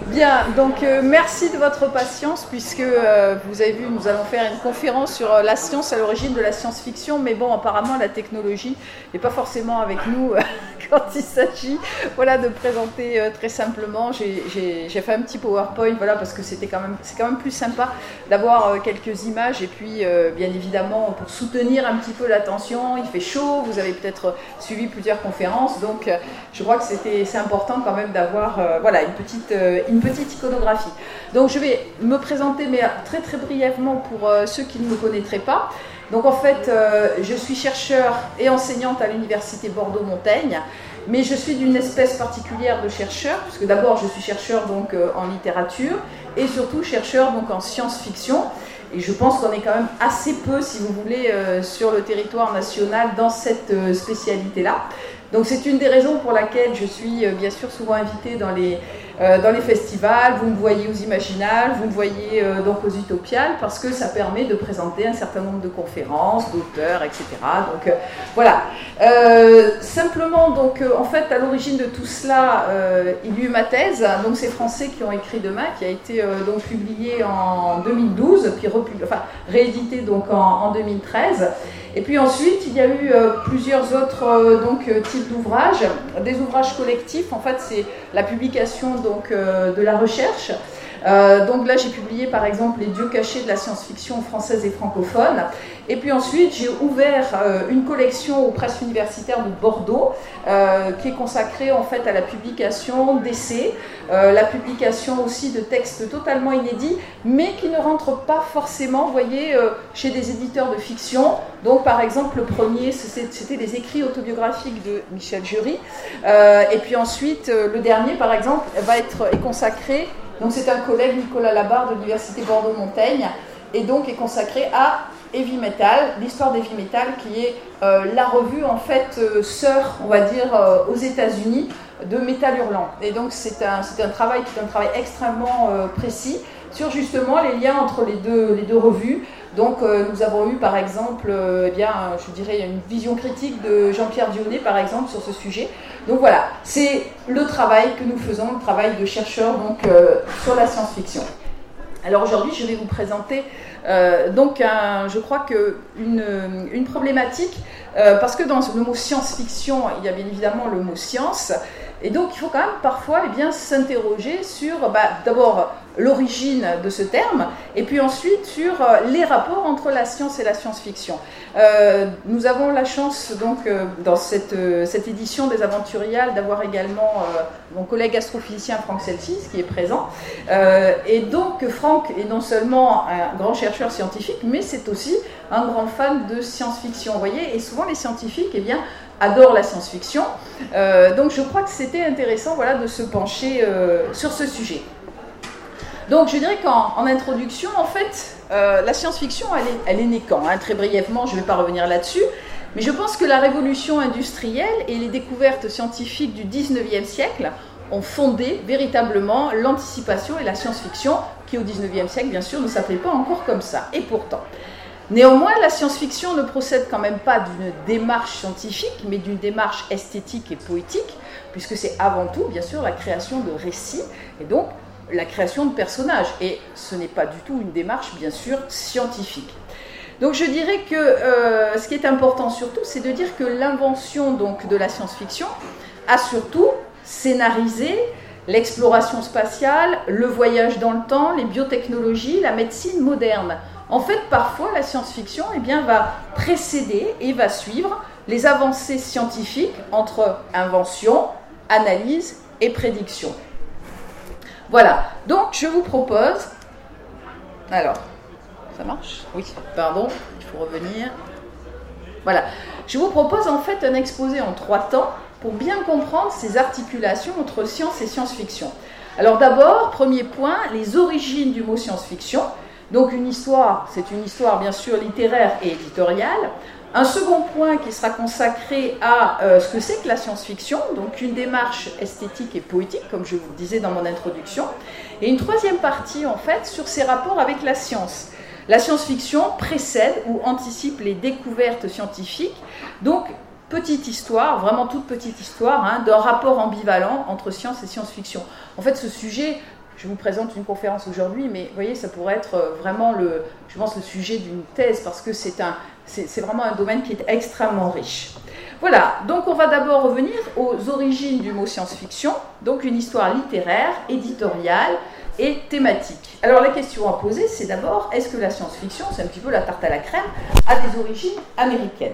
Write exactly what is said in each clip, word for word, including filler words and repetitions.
Bien, donc euh, merci de votre patience puisque euh, vous avez vu, nous allons faire une conférence sur euh, la science à l'origine de la science-fiction, mais bon, apparemment la technologie n'est pas forcément avec nous euh, quand il s'agit voilà, de présenter euh, très simplement. J'ai, j'ai, j'ai fait un petit PowerPoint voilà, parce que c'était quand même, c'est quand même plus sympa d'avoir euh, quelques images et puis euh, bien évidemment pour soutenir un petit peu l'attention, il fait chaud, vous avez peut-être suivi plusieurs conférences, donc euh, je crois que c'était, c'est important quand même d'avoir euh, voilà, une petite... Euh, une petite iconographie. Donc je vais me présenter mais très très brièvement pour euh, ceux qui ne me connaîtraient pas. Donc en fait euh, je suis chercheur et enseignante à l'université Bordeaux-Montaigne, mais je suis d'une espèce particulière de chercheur, puisque d'abord je suis chercheur donc euh, en littérature et surtout chercheur donc en science-fiction. Et je pense qu'on est quand même assez peu, si vous voulez, euh, sur le territoire national dans cette euh, spécialité-là. Donc c'est une des raisons pour laquelle je suis euh, bien sûr souvent invitée dans les, euh, dans les festivals. Vous me voyez aux Imaginales, vous me voyez euh, donc aux Utopiales, parce que ça permet de présenter un certain nombre de conférences, d'auteurs, et cetera. Donc euh, voilà. Euh, simplement, donc euh, en fait, à l'origine de tout cela, euh, il y a eu ma thèse. Donc c'est Français qui ont écrit demain, qui a été euh, donc publiée en deux mille douze, puis repu- enfin, rééditée donc en, en deux mille treize. Et puis ensuite, il y a eu euh, plusieurs autres euh, donc, euh, types d'ouvrages, des ouvrages collectifs. En fait, c'est la publication donc, euh, de la recherche. Euh, donc là, j'ai publié par exemple Les dieux cachés de la science-fiction française et francophone. Et puis ensuite, j'ai ouvert euh, une collection aux presses universitaires de Bordeaux euh, qui est consacrée en fait à la publication d'essais, euh, la publication aussi de textes totalement inédits, mais qui ne rentrent pas forcément, vous voyez, euh, chez des éditeurs de fiction. Donc par exemple, le premier, c'était des écrits autobiographiques de Michel Jury. Euh, et puis ensuite, euh, le dernier, par exemple, va être, est consacré. Donc c'est un collègue, Nicolas Labarre, de l'université Bordeaux-Montaigne, et donc est consacré à Heavy Metal, l'histoire d'Heavy Metal, qui est euh, la revue en fait euh, sœur, on va dire, euh, aux États-Unis de Métal Hurlant. Et donc c'est un, c'est un travail qui est un travail extrêmement euh, précis sur justement les liens entre les deux, les deux revues. Donc euh, nous avons eu par exemple, euh, eh bien, je dirais une vision critique de Jean-Pierre Dionnet par exemple sur ce sujet. Donc voilà, c'est le travail que nous faisons, le travail de chercheurs donc, euh, sur la science-fiction. Alors aujourd'hui, je vais vous présenter euh, donc un, je crois que une, une problématique, euh, parce que dans le mot science-fiction, il y a bien évidemment le mot science, et donc il faut quand même parfois eh bien, s'interroger sur bah, d'abord l'origine de ce terme, et puis ensuite sur les rapports entre la science et la science-fiction. Euh, nous avons la chance donc euh, dans cette, euh, cette édition des Aventuriales d'avoir également euh, mon collègue astrophysicien Franck Selsis qui est présent. Euh, et donc Franck est non seulement un grand chercheur scientifique, mais c'est aussi un grand fan de science-fiction, vous voyez, et souvent les scientifiques eh bien, adorent la science-fiction. Euh, donc je crois que c'était intéressant voilà, de se pencher euh, sur ce sujet. Donc je dirais qu'en en introduction, en fait, euh, la science-fiction, elle est, elle est née quand hein, très brièvement, je ne vais pas revenir là-dessus, mais je pense que la révolution industrielle et les découvertes scientifiques du dix-neuvième siècle ont fondé véritablement l'anticipation et la science-fiction, qui au dix-neuvième siècle, bien sûr, ne s'appelait pas encore comme ça. Et pourtant, néanmoins, la science-fiction ne procède quand même pas d'une démarche scientifique, mais d'une démarche esthétique et poétique, puisque c'est avant tout, bien sûr, la création de récits, et donc la création de personnages, et ce n'est pas du tout une démarche, bien sûr, scientifique. Donc je dirais que euh, ce qui est important surtout, c'est de dire que l'invention donc, de la science-fiction a surtout scénarisé l'exploration spatiale, le voyage dans le temps, les biotechnologies, la médecine moderne. En fait, parfois, la science-fiction eh bien, va précéder et va suivre les avancées scientifiques entre invention, analyse et prédiction. Voilà, donc je vous propose, alors, ça marche ? Oui, pardon, il faut revenir. Voilà, je vous propose en fait un exposé en trois temps pour bien comprendre ces articulations entre science et science-fiction. Alors d'abord, premier point, les origines du mot science-fiction. Donc une histoire, c'est une histoire bien sûr littéraire et éditoriale. Un second point qui sera consacré à euh, ce que c'est que la science-fiction, donc une démarche esthétique et poétique, comme je vous le disais dans mon introduction. Et une troisième partie, en fait, sur ses rapports avec la science. La science-fiction précède ou anticipe les découvertes scientifiques. Donc, petite histoire, vraiment toute petite histoire, hein, d'un rapport ambivalent entre science et science-fiction. En fait, ce sujet je vous présente une conférence aujourd'hui, mais vous voyez, ça pourrait être vraiment, le, je pense, le sujet d'une thèse, parce que c'est un, c'est, c'est vraiment un domaine qui est extrêmement riche. Voilà, donc on va d'abord revenir aux origines du mot science-fiction, donc une histoire littéraire, éditoriale et thématique. Alors la question à poser, c'est d'abord, est-ce que la science-fiction, c'est un petit peu la tarte à la crème, a des origines américaines?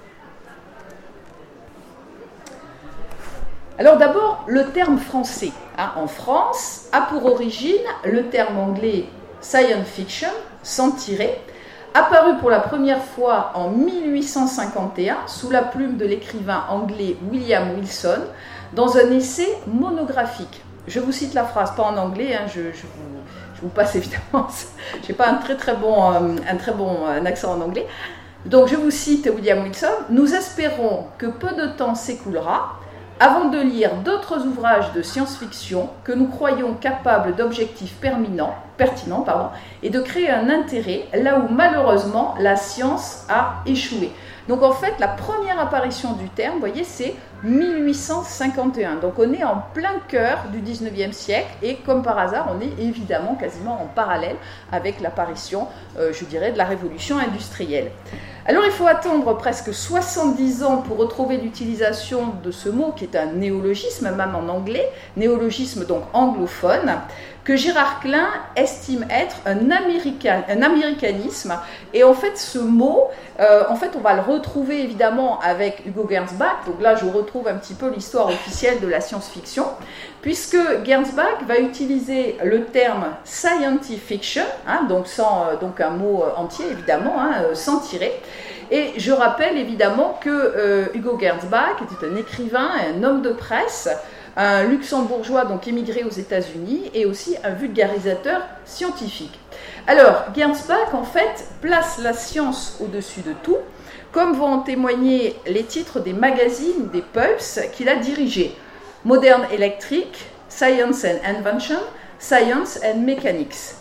Alors d'abord, le terme français, hein, en France, a pour origine le terme anglais science fiction, sans tirer, apparu pour la première fois en mille huit cent cinquante et un sous la plume de l'écrivain anglais William Wilson dans un essai monographique. Je vous cite la phrase, pas en anglais, hein, je, je, vous, je vous passe évidemment, je n'ai pas un très très bon, un très bon un accent en anglais. Donc je vous cite William Wilson, « Nous espérons que peu de temps s'écoulera avant de lire d'autres ouvrages de science-fiction que nous croyons capables d'objectifs pertinents, pertinents pardon, et de créer un intérêt là où malheureusement la science a échoué. » Donc en fait, la première apparition du terme, vous voyez, c'est mille huit cent cinquante et un. Donc on est en plein cœur du dix-neuvième siècle et comme par hasard, on est évidemment quasiment en parallèle avec l'apparition, euh, je dirais, de la révolution industrielle. Alors il faut attendre presque soixante-dix ans pour retrouver l'utilisation de ce mot qui est un néologisme, même en anglais, néologisme donc anglophone, que Gérard Klein estime être un, américain, un américanisme. Et en fait, ce mot, euh, en fait, on va le retrouver évidemment avec Hugo Gernsback. Donc là, je retrouve un petit peu l'histoire officielle de la science-fiction, puisque Gernsback va utiliser le terme science fiction, hein, donc, sans, donc un mot entier évidemment, hein, sans tirer. Et je rappelle évidemment que euh, Hugo Gernsback était un écrivain, un homme de presse, un luxembourgeois donc émigré aux États-Unis et aussi un vulgarisateur scientifique. Alors, Gernsback, en fait, place la science au-dessus de tout, comme vont en témoigner les titres des magazines, des pulps qu'il a dirigés. Modern Electric, Science and Invention, Science and Mechanics.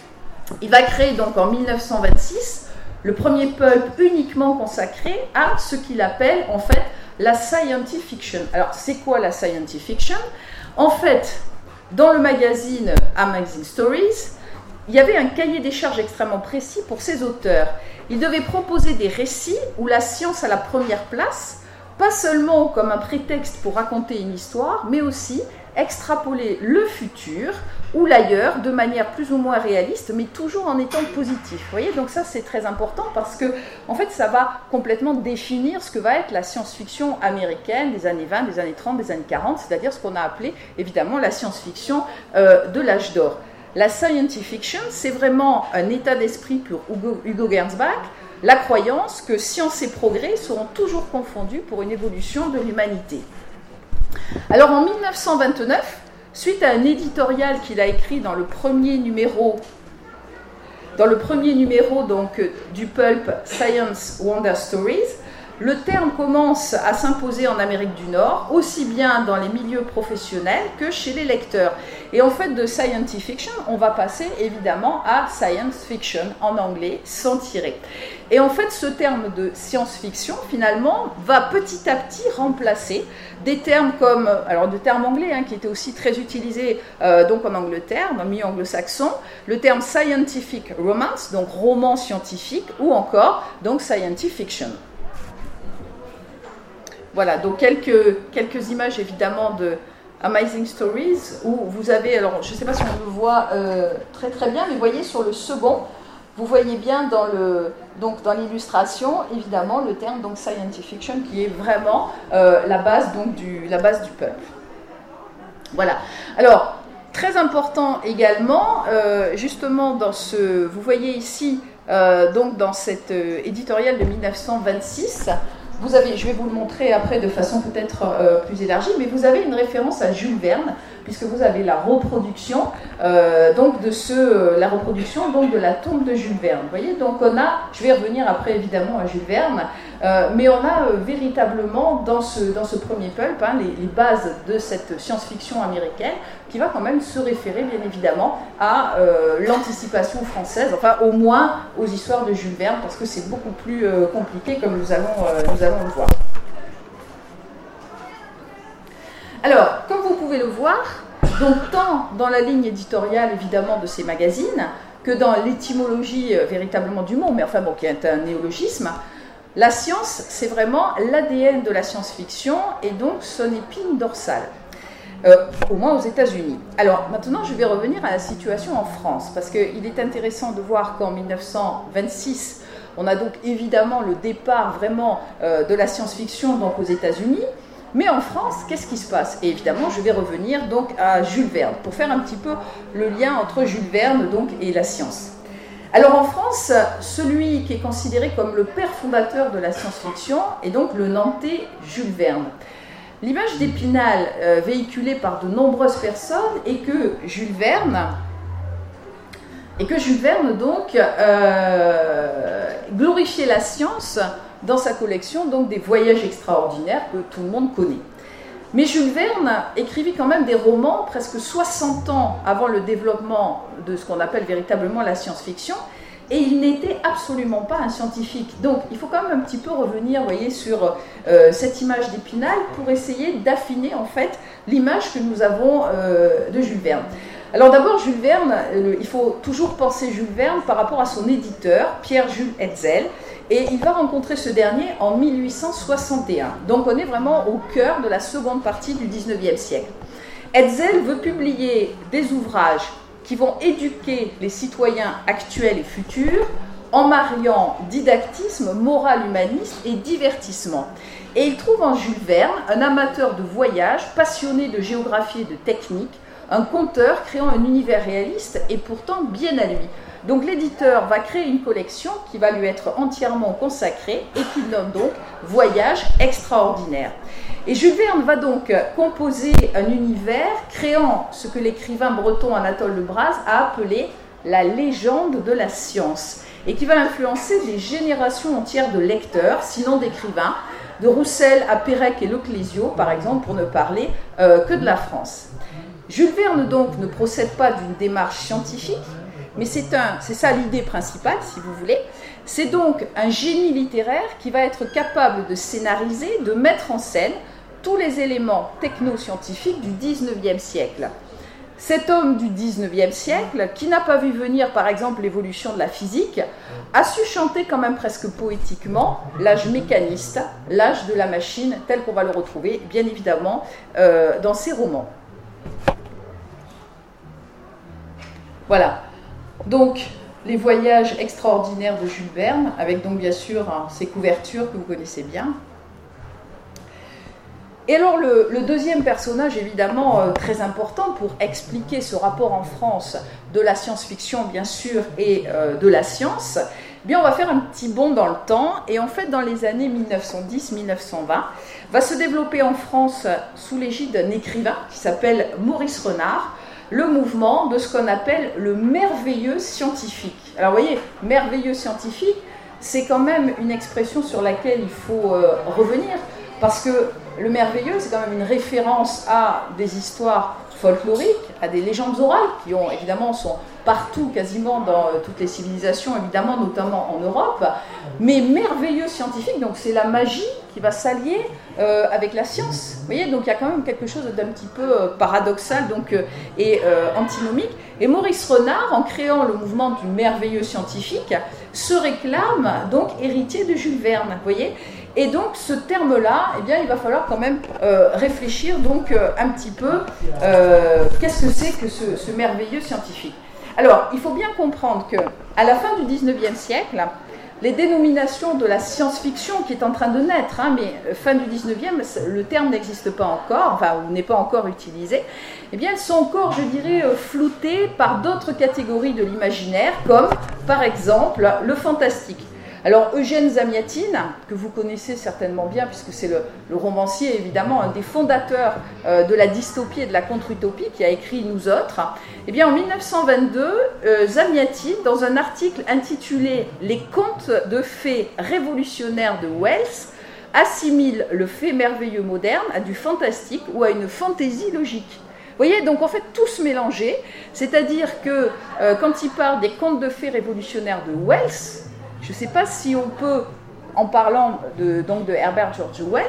Il va créer donc en mille neuf cent vingt-six le premier pulp uniquement consacré à ce qu'il appelle en fait la science fiction. Alors, c'est quoi la science fiction? En fait, dans le magazine Amazing Stories, il y avait un cahier des charges extrêmement précis pour ses auteurs. Ils devaient proposer des récits où la science a la première place, pas seulement comme un prétexte pour raconter une histoire, mais aussi extrapoler le futur ou l'ailleurs de manière plus ou moins réaliste, mais toujours en étant positif. Vous voyez, donc ça c'est très important parce que en fait ça va complètement définir ce que va être la science-fiction américaine des années vingt, des années trente, des années quarante, c'est-à-dire ce qu'on a appelé évidemment la science-fiction euh, de l'âge d'or. La science fiction, c'est vraiment un état d'esprit pour Hugo, Hugo Gernsback, la croyance que science et progrès seront toujours confondus pour une évolution de l'humanité. Alors en mille neuf cent vingt-neuf, suite à un éditorial qu'il a écrit dans le premier numéro, dans le premier numéro donc, du pulp Science Wonder Stories, le terme commence à s'imposer en Amérique du Nord, aussi bien dans les milieux professionnels que chez les lecteurs. Et en fait, de science fiction, on va passer évidemment à science fiction en anglais, sans tirer. Et en fait, ce terme de science-fiction, finalement, va petit à petit remplacer des termes comme, alors des termes anglais, hein, qui étaient aussi très utilisés euh, donc en Angleterre, dans le milieu anglo-saxon, le terme scientific romance, donc roman scientifique, ou encore donc science fiction. Voilà, donc quelques, quelques images évidemment de Amazing Stories où vous avez, alors je ne sais pas si on le voit euh, très très bien, mais vous voyez sur le second, vous voyez bien dans le, donc dans l'illustration évidemment le terme donc science fiction qui est vraiment euh, la base donc du la base du pulp. Voilà. Alors très important également, euh, justement dans ce, vous voyez ici euh, donc dans cet euh, éditorial de mille neuf cent vingt-six. Vous avez, je vais vous le montrer après de façon peut-être euh, plus élargie, mais vous avez une référence à Jules Verne, puisque vous avez la reproduction, euh, donc de ce, euh, la reproduction donc de la tombe de Jules Verne. Vous voyez, donc on a, je vais revenir après évidemment à Jules Verne, euh, mais on a euh, véritablement dans ce, dans ce premier pulp hein, les, les bases de cette science-fiction américaine, qui va quand même se référer bien évidemment à euh, l'anticipation française, enfin au moins aux histoires de Jules Verne, parce que c'est beaucoup plus euh, compliqué comme nous allons, euh, nous allons le voir. Alors, comme vous pouvez le voir, Donc tant dans la ligne éditoriale évidemment de ces magazines que dans l'étymologie euh, véritablement du mot, mais enfin bon, qui est un néologisme, la science c'est vraiment l'A D N de la science-fiction et donc son épine dorsale. Euh, au moins aux États-Unis. Alors maintenant je vais revenir à la situation en France, parce qu'il est intéressant de voir qu'en mille neuf cent vingt-six, on a donc évidemment le départ vraiment euh, de la science-fiction donc aux États-Unis, mais en France, qu'est-ce qui se passe? Et évidemment, je vais revenir donc à Jules Verne, pour faire un petit peu le lien entre Jules Verne donc, et la science. Alors en France, celui qui est considéré comme le père fondateur de la science-fiction est donc le Nantais Jules Verne. L'image d'Épinal euh, véhiculée par de nombreuses personnes est que Jules Verne, et que Jules Verne donc euh, glorifiait la science dans sa collection donc des voyages extraordinaires que tout le monde connaît. Mais Jules Verne écrivit quand même des romans presque soixante ans avant le développement de ce qu'on appelle véritablement la science-fiction, et il n'était absolument pas un scientifique. Donc il faut quand même un petit peu revenir, vous voyez, sur euh, cette image d'Épinal pour essayer d'affiner en fait l'image que nous avons euh, de Jules Verne. Alors d'abord, Jules Verne, euh, il faut toujours penser Jules Verne par rapport à son éditeur, Pierre-Jules Hetzel, et il va rencontrer ce dernier en mille huit cent soixante et un. Donc on est vraiment au cœur de la seconde partie du dix-neuvième siècle. Hetzel veut publier des ouvrages qui vont éduquer les citoyens actuels et futurs en mariant didactisme, morale humaniste et divertissement. Et il trouve en Jules Verne un amateur de voyage, passionné de géographie et de technique, un conteur créant un univers réaliste et pourtant bien à lui. Donc l'éditeur va créer une collection qui va lui être entièrement consacrée et qu'il nomme donc Voyage extraordinaire. Et Jules Verne va donc composer un univers créant ce que l'écrivain breton Anatole Le Braz a appelé la légende de la science et qui va influencer des générations entières de lecteurs, sinon d'écrivains, de Roussel à Pérec et Leclésio par exemple, pour ne parler euh, que de la France. Jules Verne donc ne procède pas d'une démarche scientifique, mais c'est un, c'est ça l'idée principale, si vous voulez. C'est donc un génie littéraire qui va être capable de scénariser, de mettre en scène tous les éléments techno-scientifiques du dix-neuvième siècle. Cet homme du dix-neuvième siècle, qui n'a pas vu venir par exemple l'évolution de la physique, a su chanter quand même presque poétiquement l'âge mécaniste, l'âge de la machine, tel qu'on va le retrouver bien évidemment euh, dans ses romans. Voilà. Donc, les voyages extraordinaires de Jules Verne, avec donc bien sûr hein, ces couvertures que vous connaissez bien. Et alors le, le deuxième personnage évidemment euh, très important pour expliquer ce rapport en France de la science-fiction bien sûr et euh, de la science, eh bien on va faire un petit bond dans le temps et en fait dans les années mille neuf cent dix mille neuf cent vingt va se développer en France sous l'égide d'un écrivain qui s'appelle Maurice Renard, le mouvement de ce qu'on appelle le merveilleux scientifique. Alors vous voyez, merveilleux scientifique, c'est quand même une expression sur laquelle il faut euh, revenir, parce que le merveilleux, c'est quand même une référence à des histoires folkloriques, à des légendes orales, qui ont évidemment sont partout, quasiment dans euh, toutes les civilisations, évidemment, notamment en Europe, mais merveilleux scientifique, donc c'est la magie qui va s'allier euh, avec la science. Vous voyez, donc il y a quand même quelque chose d'un petit peu euh, paradoxal donc, euh, et euh, antinomique. Et Maurice Renard, en créant le mouvement du merveilleux scientifique, se réclame donc héritier de Jules Verne, vous voyez. Et donc ce terme-là, eh bien, il va falloir quand même euh, réfléchir donc euh, un petit peu euh, qu'est-ce que c'est que ce, ce merveilleux scientifique. Alors, il faut bien comprendre qu'à la fin du dix-neuvième siècle, les dénominations de la science-fiction qui est en train de naître, hein, mais fin du dix-neuvième, le terme n'existe pas encore, enfin, ou n'est pas encore utilisé, eh bien, elles sont encore, je dirais, floutées par d'autres catégories de l'imaginaire, comme, par exemple, le fantastique. Alors, Eugène Zamiatine, que vous connaissez certainement bien, puisque c'est le, le romancier, évidemment, un des fondateurs euh, de la dystopie et de la contre-utopie, qui a écrit Nous autres, eh bien, en mille neuf cent vingt-deux, euh, Zamiatine, dans un article intitulé « Les contes de fées révolutionnaires de Wells », assimile le fait merveilleux moderne à du fantastique ou à une fantaisie logique. Vous voyez, donc en fait, tout se mélanger, c'est-à-dire que euh, quand il parle des contes de fées révolutionnaires de Wells, je ne sais pas si on peut, en parlant de, donc de Herbert George Wells,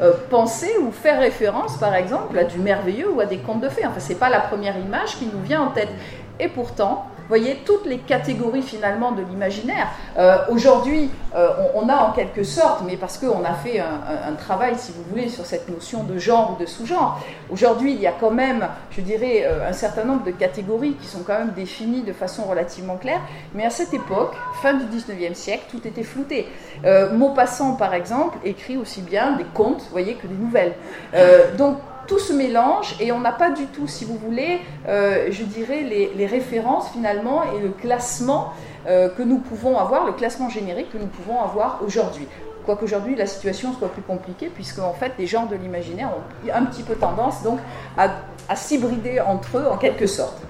euh, penser ou faire référence, par exemple, à du merveilleux ou à des contes de fées. Enfin, c'est pas la première image qui nous vient en tête. Et pourtant, vous voyez, toutes les catégories finalement de l'imaginaire. Euh, Aujourd'hui, euh, on, on a en quelque sorte, mais parce qu'on a fait un, un, un travail, si vous voulez, sur cette notion de genre ou de sous-genre. Aujourd'hui, il y a quand même, je dirais, euh, un certain nombre de catégories qui sont quand même définies de façon relativement claire. Mais à cette époque, fin du dix-neuvième siècle, tout était flouté. Euh, Maupassant, par exemple, écrit aussi bien des contes, vous voyez, que des nouvelles. Euh, donc, tout se mélange et on n'a pas du tout, si vous voulez, euh, je dirais, les, les références finalement et le classement euh, que nous pouvons avoir, le classement générique que nous pouvons avoir aujourd'hui. Quoique aujourd'hui la situation soit plus compliquée, puisque en fait les genres de l'imaginaire ont un petit peu tendance donc à, à s'hybrider entre eux en quelque sorte.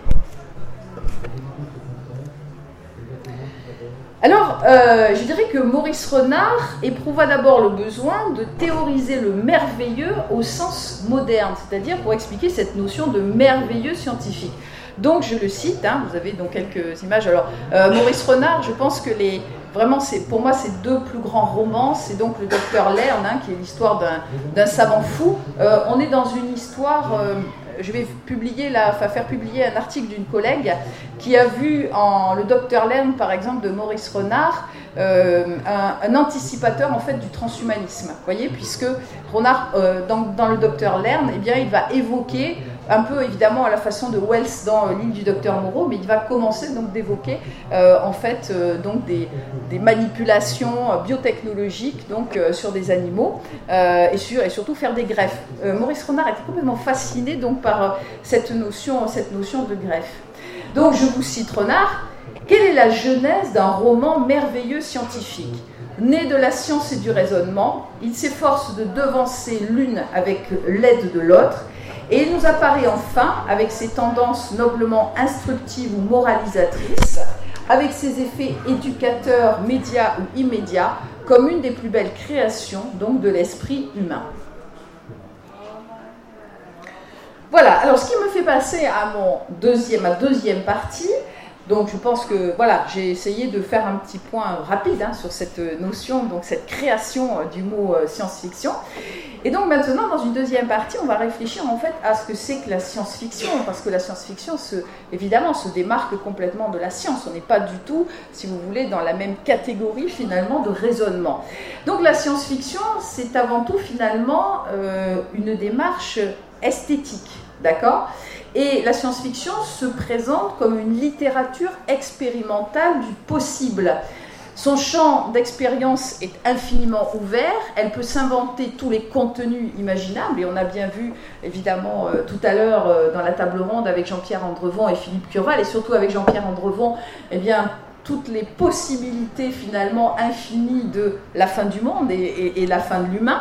Alors, euh, je dirais que Maurice Renard éprouva d'abord le besoin de théoriser le merveilleux au sens moderne, c'est-à-dire pour expliquer cette notion de merveilleux scientifique. Donc, je le cite, hein, vous avez donc quelques images. Alors, euh, Maurice Renard, je pense que les, vraiment, c'est, pour moi, ces deux plus grands romans, c'est donc le Docteur Lerne, hein, qui est l'histoire d'un, d'un savant fou. Euh, on est dans une histoire... Euh, je vais publier la, enfin, faire publier un article d'une collègue qui a vu en le Docteur Lerne, par exemple, de Maurice Renard, euh, un, un anticipateur en fait du transhumanisme. Vous voyez, puisque Renard, euh, dans, dans le Docteur Lerne, eh bien, il va évoquer un peu évidemment à la façon de Wells dans euh, l'île du Docteur Moreau, mais il va commencer donc d'évoquer euh, en fait euh, donc des, des manipulations euh, biotechnologiques donc euh, sur des animaux euh, et, sur, et surtout faire des greffes. Euh, Maurice Renard était complètement fasciné donc par euh, cette notion, cette notion de greffe. Donc je vous cite Renard. Quelle est la genèse d'un roman merveilleux scientifique ? Né de la science et du raisonnement, il s'efforce de devancer l'une avec l'aide de l'autre, et il nous apparaît enfin, avec ses tendances noblement instructives ou moralisatrices, avec ses effets éducateurs, médias ou immédiats, comme une des plus belles créations donc de l'esprit humain. Voilà, alors ce qui me fait passer à mon deuxième, ma deuxième partie. Donc je pense que voilà, j'ai essayé de faire un petit point rapide hein, sur cette notion, donc cette création euh, du mot euh, science-fiction. Et donc maintenant, dans une deuxième partie, on va réfléchir en fait à ce que c'est que la science-fiction, parce que la science-fiction, se, évidemment, se démarque complètement de la science. On n'est pas du tout, si vous voulez, dans la même catégorie finalement de raisonnement. Donc la science-fiction, c'est avant tout finalement euh, une démarche esthétique, d'accord ? Et la science-fiction se présente comme une littérature expérimentale du possible. Son champ d'expérience est infiniment ouvert, elle peut s'inventer tous les contenus imaginables, et on a bien vu évidemment euh, tout à l'heure euh, dans la table ronde avec Jean-Pierre Andrevon et Philippe Curval, et surtout avec Jean-Pierre Andrevon, eh bien, toutes les possibilités finalement infinies de la fin du monde et, et, et la fin de l'humain.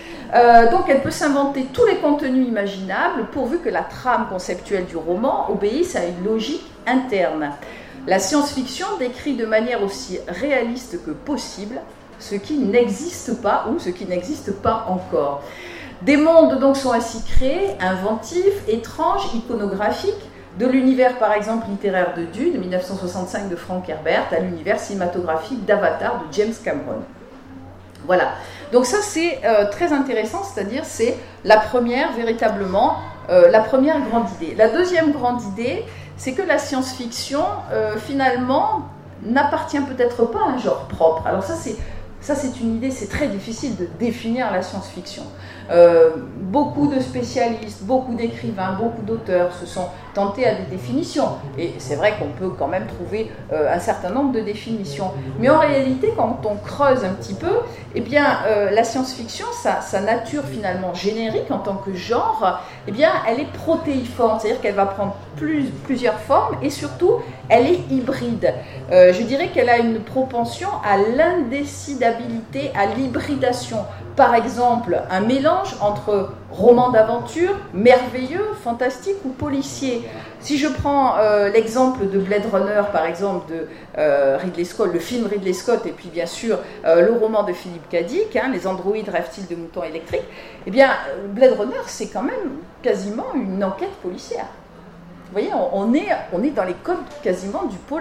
Euh, donc elle peut s'inventer tous les contenus imaginables pourvu que la trame conceptuelle du roman obéisse à une logique interne. La science-fiction décrit de manière aussi réaliste que possible ce qui n'existe pas ou ce qui n'existe pas encore. Des mondes donc sont ainsi créés, inventifs, étranges, iconographiques, de l'univers par exemple littéraire de Dune, mille neuf cent soixante-cinq de Frank Herbert, à l'univers cinématographique d'Avatar de James Cameron. Voilà, donc ça c'est euh, très intéressant, c'est-à-dire c'est la première véritablement, euh, la première grande idée. La deuxième grande idée, c'est que la science-fiction euh, finalement n'appartient peut-être pas à un genre propre. Alors ça c'est, ça c'est une idée, c'est très difficile de définir la science-fiction. Euh, beaucoup de spécialistes, beaucoup d'écrivains, beaucoup d'auteurs se sont tentés à des définitions. Et c'est vrai qu'on peut quand même trouver euh, un certain nombre de définitions. Mais en réalité, quand on creuse un petit peu, eh bien, euh, la science-fiction, sa, sa nature finalement générique en tant que genre, eh bien, elle est protéiforme, c'est-à-dire qu'elle va prendre plus, plusieurs formes et surtout, elle est hybride. Euh, je dirais qu'elle a une propension à l'indécidabilité, à l'hybridation. Par exemple, un mélange entre roman d'aventure, merveilleux, fantastique ou policier. Si je prends euh, l'exemple de Blade Runner, par exemple, de euh, Ridley Scott, le film Ridley Scott, et puis bien sûr euh, le roman de Philippe K. Dick, hein, Les androïdes rêvent-ils de moutons électriques, eh bien, Blade Runner, c'est quand même quasiment une enquête policière. Vous voyez, on est, on est dans les codes quasiment du polar.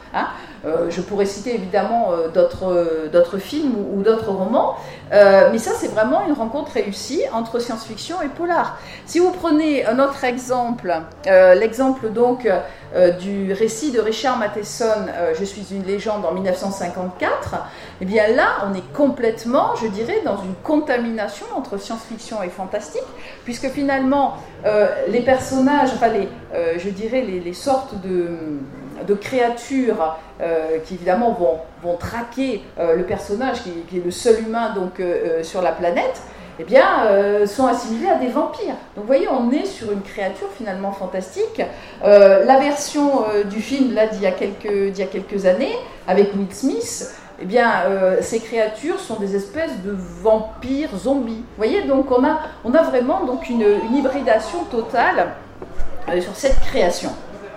Hein. Euh, je pourrais citer évidemment euh, d'autres euh, d'autres films ou, ou d'autres romans, euh, mais ça c'est vraiment une rencontre réussie entre science-fiction et polar. Si vous prenez un autre exemple, euh, l'exemple donc euh, du récit de Richard Matheson, euh, Je suis une légende en mille neuf cent cinquante-quatre, eh bien là on est complètement, je dirais, dans une contamination entre science-fiction et fantastique, puisque finalement euh, les personnages, enfin les, euh, je dirais les, les sortes de de créatures euh, qui évidemment vont, vont traquer euh, le personnage qui, qui est le seul humain donc, euh, sur la planète, eh bien, euh, sont assimilés à des vampires. Donc vous voyez, on est sur une créature finalement fantastique. Euh, la version euh, du film là d'il y a quelques, d'il y a quelques années, avec Will Smith, eh bien, euh, ces créatures sont des espèces de vampires zombies. Vous voyez, donc on a, on a vraiment donc, une, une hybridation totale euh, sur cette création.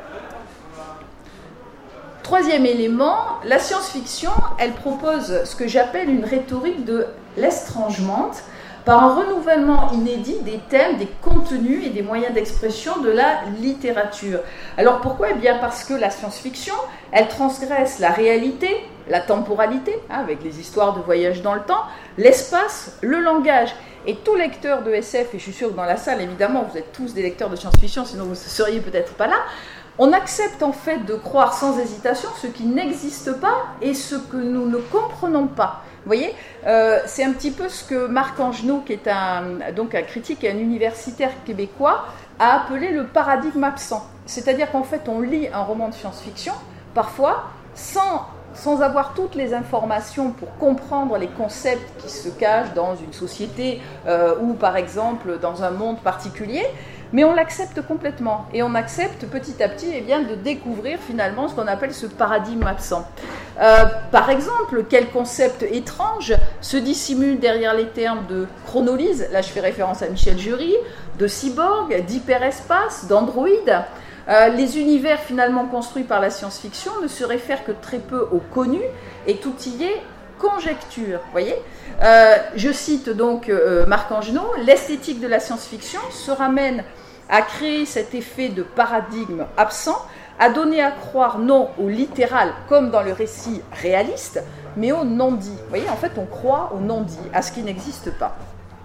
Troisième élément, la science-fiction, elle propose ce que j'appelle une rhétorique de l'estrangement par un renouvellement inédit des thèmes, des contenus et des moyens d'expression de la littérature. Alors pourquoi ? Eh bien parce que la science-fiction, elle transgresse la réalité, la temporalité, hein, avec les histoires de voyage dans le temps, l'espace, le langage. Et tout lecteur de S F, et je suis sûre que dans la salle, évidemment, vous êtes tous des lecteurs de science-fiction, sinon vous ne seriez peut-être pas là, on accepte en fait de croire sans hésitation ce qui n'existe pas et ce que nous ne comprenons pas. Vous voyez, euh, c'est un petit peu ce que Marc Angenot, qui est un, donc un critique et un universitaire québécois, a appelé le paradigme absent. C'est-à-dire qu'en fait, on lit un roman de science-fiction, parfois, sans, sans avoir toutes les informations pour comprendre les concepts qui se cachent dans une société euh, ou, par exemple, dans un monde particulier. Mais on l'accepte complètement et on accepte petit à petit eh bien, de découvrir finalement ce qu'on appelle ce paradigme absent. Euh, par exemple, quel concept étrange se dissimule derrière les termes de chronolyse, là je fais référence à Michel Jury, de cyborg, d'hyperespace, d'androïde. Euh, les univers finalement construits par la science-fiction ne se réfèrent que très peu au connu et tout y est conjecture. Voyez, euh, je cite donc euh, Marc Angenot, l'esthétique de la science-fiction se ramène à créer cet effet de paradigme absent, à donner à croire non au littéral comme dans le récit réaliste, mais au non-dit. Vous voyez, en fait, on croit au non-dit, à ce qui n'existe pas.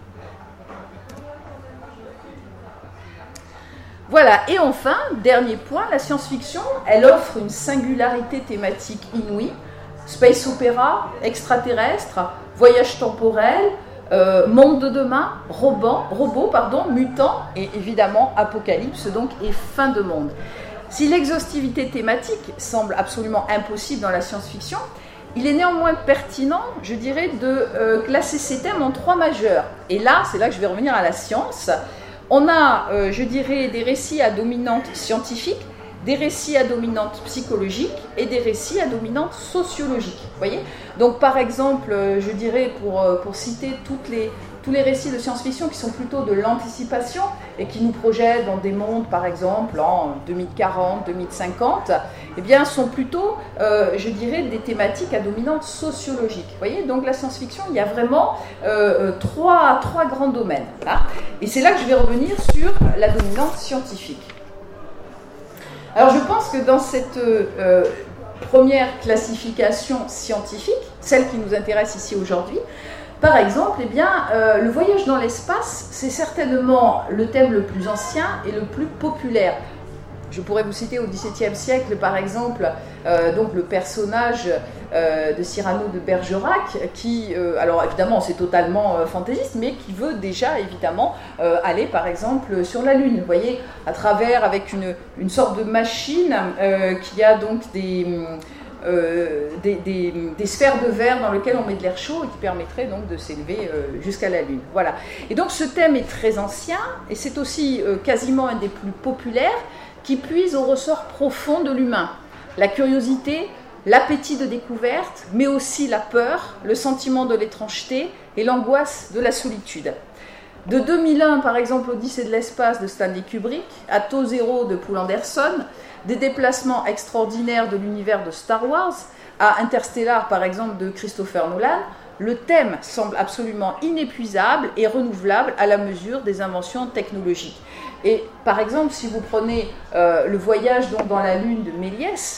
Voilà, et enfin, dernier point, la science-fiction, elle offre une singularité thématique inouïe, space opéra, extraterrestre, voyage temporel, euh, monde de demain, robot, robot pardon, mutant et évidemment apocalypse donc et fin de monde. Si l'exhaustivité thématique semble absolument impossible dans la science-fiction, il est néanmoins pertinent, je dirais, de euh, classer ces thèmes en trois majeurs. Et là, c'est là que je vais revenir à la science. On a, euh, je dirais, des récits à dominante scientifique, des récits à dominante psychologique et des récits à dominante sociologique. Vous voyez ? Donc, par exemple, je dirais, pour, pour citer toutes les, tous les récits de science-fiction qui sont plutôt de l'anticipation et qui nous projettent dans des mondes, par exemple, en deux mille quarante, deux mille cinquante, eh bien, sont plutôt, euh, je dirais, des thématiques à dominante sociologique. Vous voyez ? Donc, la science-fiction, il y a vraiment euh, trois, trois grands domaines. Là. Et c'est là que je vais revenir sur la dominante scientifique. Alors je pense que dans cette euh, première classification scientifique, celle qui nous intéresse ici aujourd'hui, par exemple, eh bien, euh, le voyage dans l'espace, c'est certainement le thème le plus ancien et le plus populaire. Je pourrais vous citer au dix-septième siècle, par exemple, euh, donc le personnage euh, de Cyrano de Bergerac, qui, euh, alors évidemment, c'est totalement euh, fantaisiste, mais qui veut déjà, évidemment, euh, aller, par exemple, sur la Lune. Vous voyez, à travers, avec une, une sorte de machine euh, qui a donc des, euh, des, des, des sphères de verre dans lesquelles on met de l'air chaud et qui permettrait donc de s'élever euh, jusqu'à la Lune. Voilà. Et donc, ce thème est très ancien et c'est aussi euh, quasiment un des plus populaires, qui puise au ressort profond de l'humain, la curiosité, l'appétit de découverte, mais aussi la peur, le sentiment de l'étrangeté et l'angoisse de la solitude. De deux mille un, par exemple, l'Odyssée de l'espace de Stanley Kubrick, à Tau Zéro de Poul Anderson, des déplacements extraordinaires de l'univers de Star Wars, à Interstellar, par exemple, de Christopher Nolan, le thème semble absolument inépuisable et renouvelable à la mesure des inventions technologiques. Et par exemple, si vous prenez euh, le voyage donc, dans la Lune de Méliès,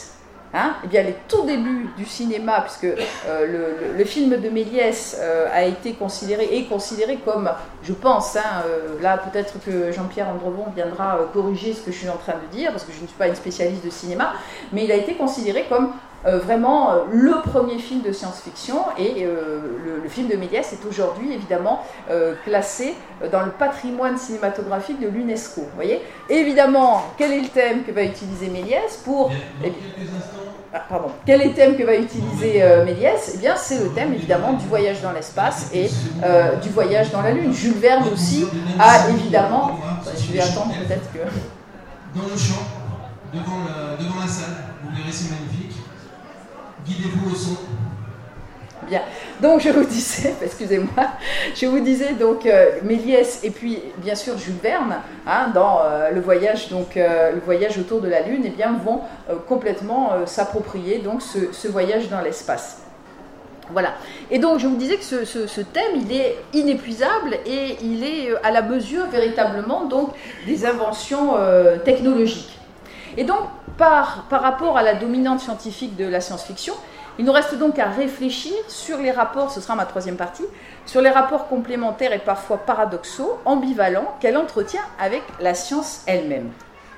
Hein, eh bien, les tout débuts du cinéma, puisque euh, le, le, le film de Méliès euh, a été considéré, est considéré comme, je pense, hein, euh, là peut-être que Jean-Pierre Andrevon viendra euh, corriger ce que je suis en train de dire, parce que je ne suis pas une spécialiste de cinéma, mais il a été considéré comme euh, vraiment euh, le premier film de science-fiction, et euh, le, le film de Méliès est aujourd'hui évidemment euh, classé dans le patrimoine cinématographique de l'UNESCO. Vous voyez ? Et évidemment, quel est le thème que va utiliser Méliès pour... Eh bien, Ah, pardon. Quel est le thème que va utiliser euh, Méliès? Eh bien, c'est le thème évidemment du voyage dans l'espace et euh, du voyage dans la Lune. Jules Verne aussi a évidemment. Je vais attendre peut-être que. Dans le champ, devant la, devant la salle, vous verrez, c'est magnifique. Guidez-vous au son. Bien. Donc je vous disais, excusez-moi, je vous disais donc euh, Méliès et puis bien sûr Jules Verne, hein, dans euh, le voyage donc euh, le voyage autour de la Lune, eh bien vont euh, complètement euh, s'approprier donc ce, ce voyage dans l'espace. Voilà. Et donc je vous disais que ce, ce, ce thème il est inépuisable et il est à la mesure véritablement donc des inventions euh, technologiques. Et donc par par rapport à la dominante scientifique de la science-fiction, il nous reste donc à réfléchir sur les rapports, ce sera ma troisième partie, sur les rapports complémentaires et parfois paradoxaux, ambivalents, qu'elle entretient avec la science elle-même.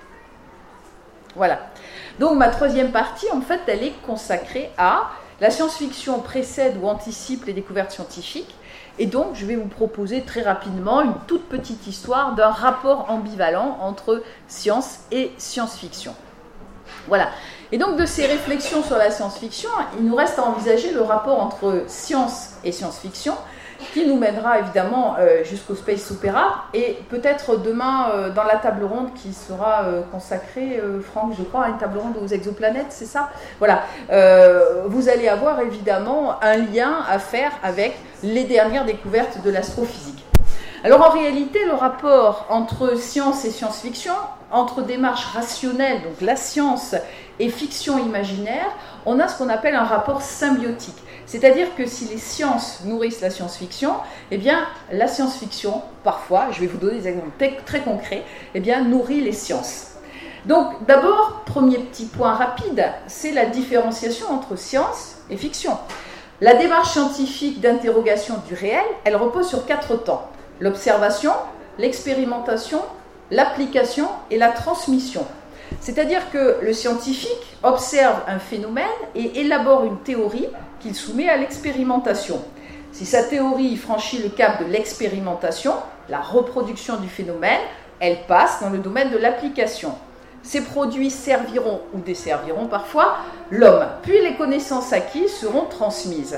Voilà. Donc ma troisième partie, en fait, elle est consacrée à la science-fiction précède ou anticipe les découvertes scientifiques, et donc je vais vous proposer très rapidement une toute petite histoire d'un rapport ambivalent entre science et science-fiction. Voilà. Et donc de ces réflexions sur la science-fiction, il nous reste à envisager le rapport entre science et science-fiction, qui nous mènera évidemment euh, jusqu'au space opéra, et peut-être demain euh, dans la table ronde qui sera euh, consacrée, euh, Franck, je crois, à une table ronde aux exoplanètes, c'est ça? Voilà. Euh, vous allez avoir évidemment un lien à faire avec les dernières découvertes de l'astrophysique. Alors en réalité, le rapport entre science et science-fiction, entre démarche rationnelle, donc la science, et fiction imaginaire, on a ce qu'on appelle un rapport symbiotique. C'est-à-dire que si les sciences nourrissent la science-fiction, eh bien la science-fiction, parfois, je vais vous donner des exemples très concrets, eh bien nourrit les sciences. Donc d'abord, premier petit point rapide, c'est la différenciation entre science et fiction. La démarche scientifique d'interrogation du réel, elle repose sur quatre temps. L'observation, l'expérimentation, l'application et la transmission. C'est-à-dire que le scientifique observe un phénomène et élabore une théorie qu'il soumet à l'expérimentation. Si sa théorie franchit le cap de l'expérimentation, la reproduction du phénomène, elle passe dans le domaine de l'application. Ces produits serviront ou desserviront parfois l'homme, puis les connaissances acquises seront transmises.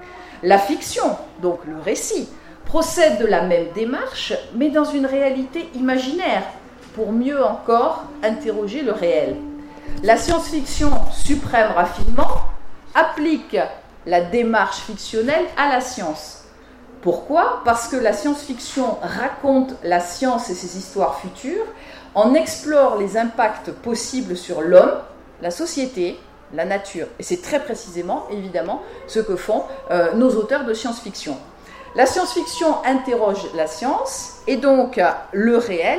La fiction, donc le récit, procède de la même démarche, mais dans une réalité imaginaire, pour mieux encore interroger le réel. La science-fiction, suprême raffinement, applique la démarche fictionnelle à la science. Pourquoi? Parce que la science-fiction raconte la science et ses histoires futures, en explore les impacts possibles sur l'homme, la société, la nature. Et c'est très précisément, évidemment, ce que font euh, nos auteurs de science-fiction. La science-fiction interroge la science et donc le réel,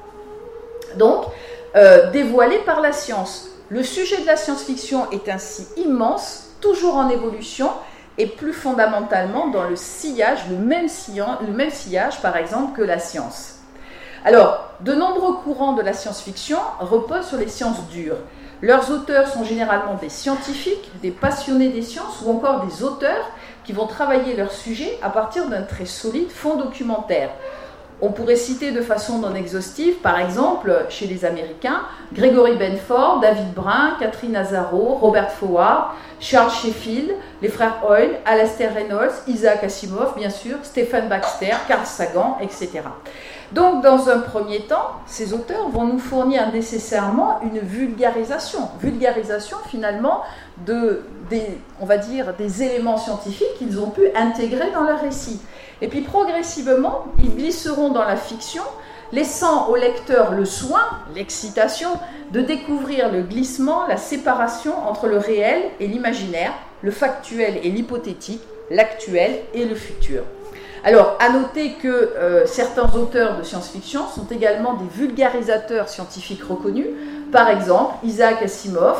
donc euh, dévoilé par la science. Le sujet de la science-fiction est ainsi immense, toujours en évolution et plus fondamentalement dans le sillage, le même sillage, le même sillage par exemple que la science. Alors, de nombreux courants de la science-fiction reposent sur les sciences dures. Leurs auteurs sont généralement des scientifiques, des passionnés des sciences ou encore des auteurs qui vont travailler leur sujet à partir d'un très solide fond documentaire. On pourrait citer de façon non exhaustive, par exemple, chez les Américains, Gregory Benford, David Brin, Catherine Nazaro, Robert Forward, Charles Sheffield, les frères Hoyle, Alastair Reynolds, Isaac Asimov, bien sûr, Stephen Baxter, Carl Sagan, et cetera. Donc, dans un premier temps, ces auteurs vont nous fournir nécessairement une vulgarisation, vulgarisation finalement de, des, on va dire, des éléments scientifiques qu'ils ont pu intégrer dans leur récit. Et puis progressivement, ils glisseront dans la fiction, laissant au lecteur le soin, l'excitation, de découvrir le glissement, la séparation entre le réel et l'imaginaire, le factuel et l'hypothétique, l'actuel et le futur. Alors, à noter que euh, certains auteurs de science-fiction sont également des vulgarisateurs scientifiques reconnus, par exemple Isaac Asimov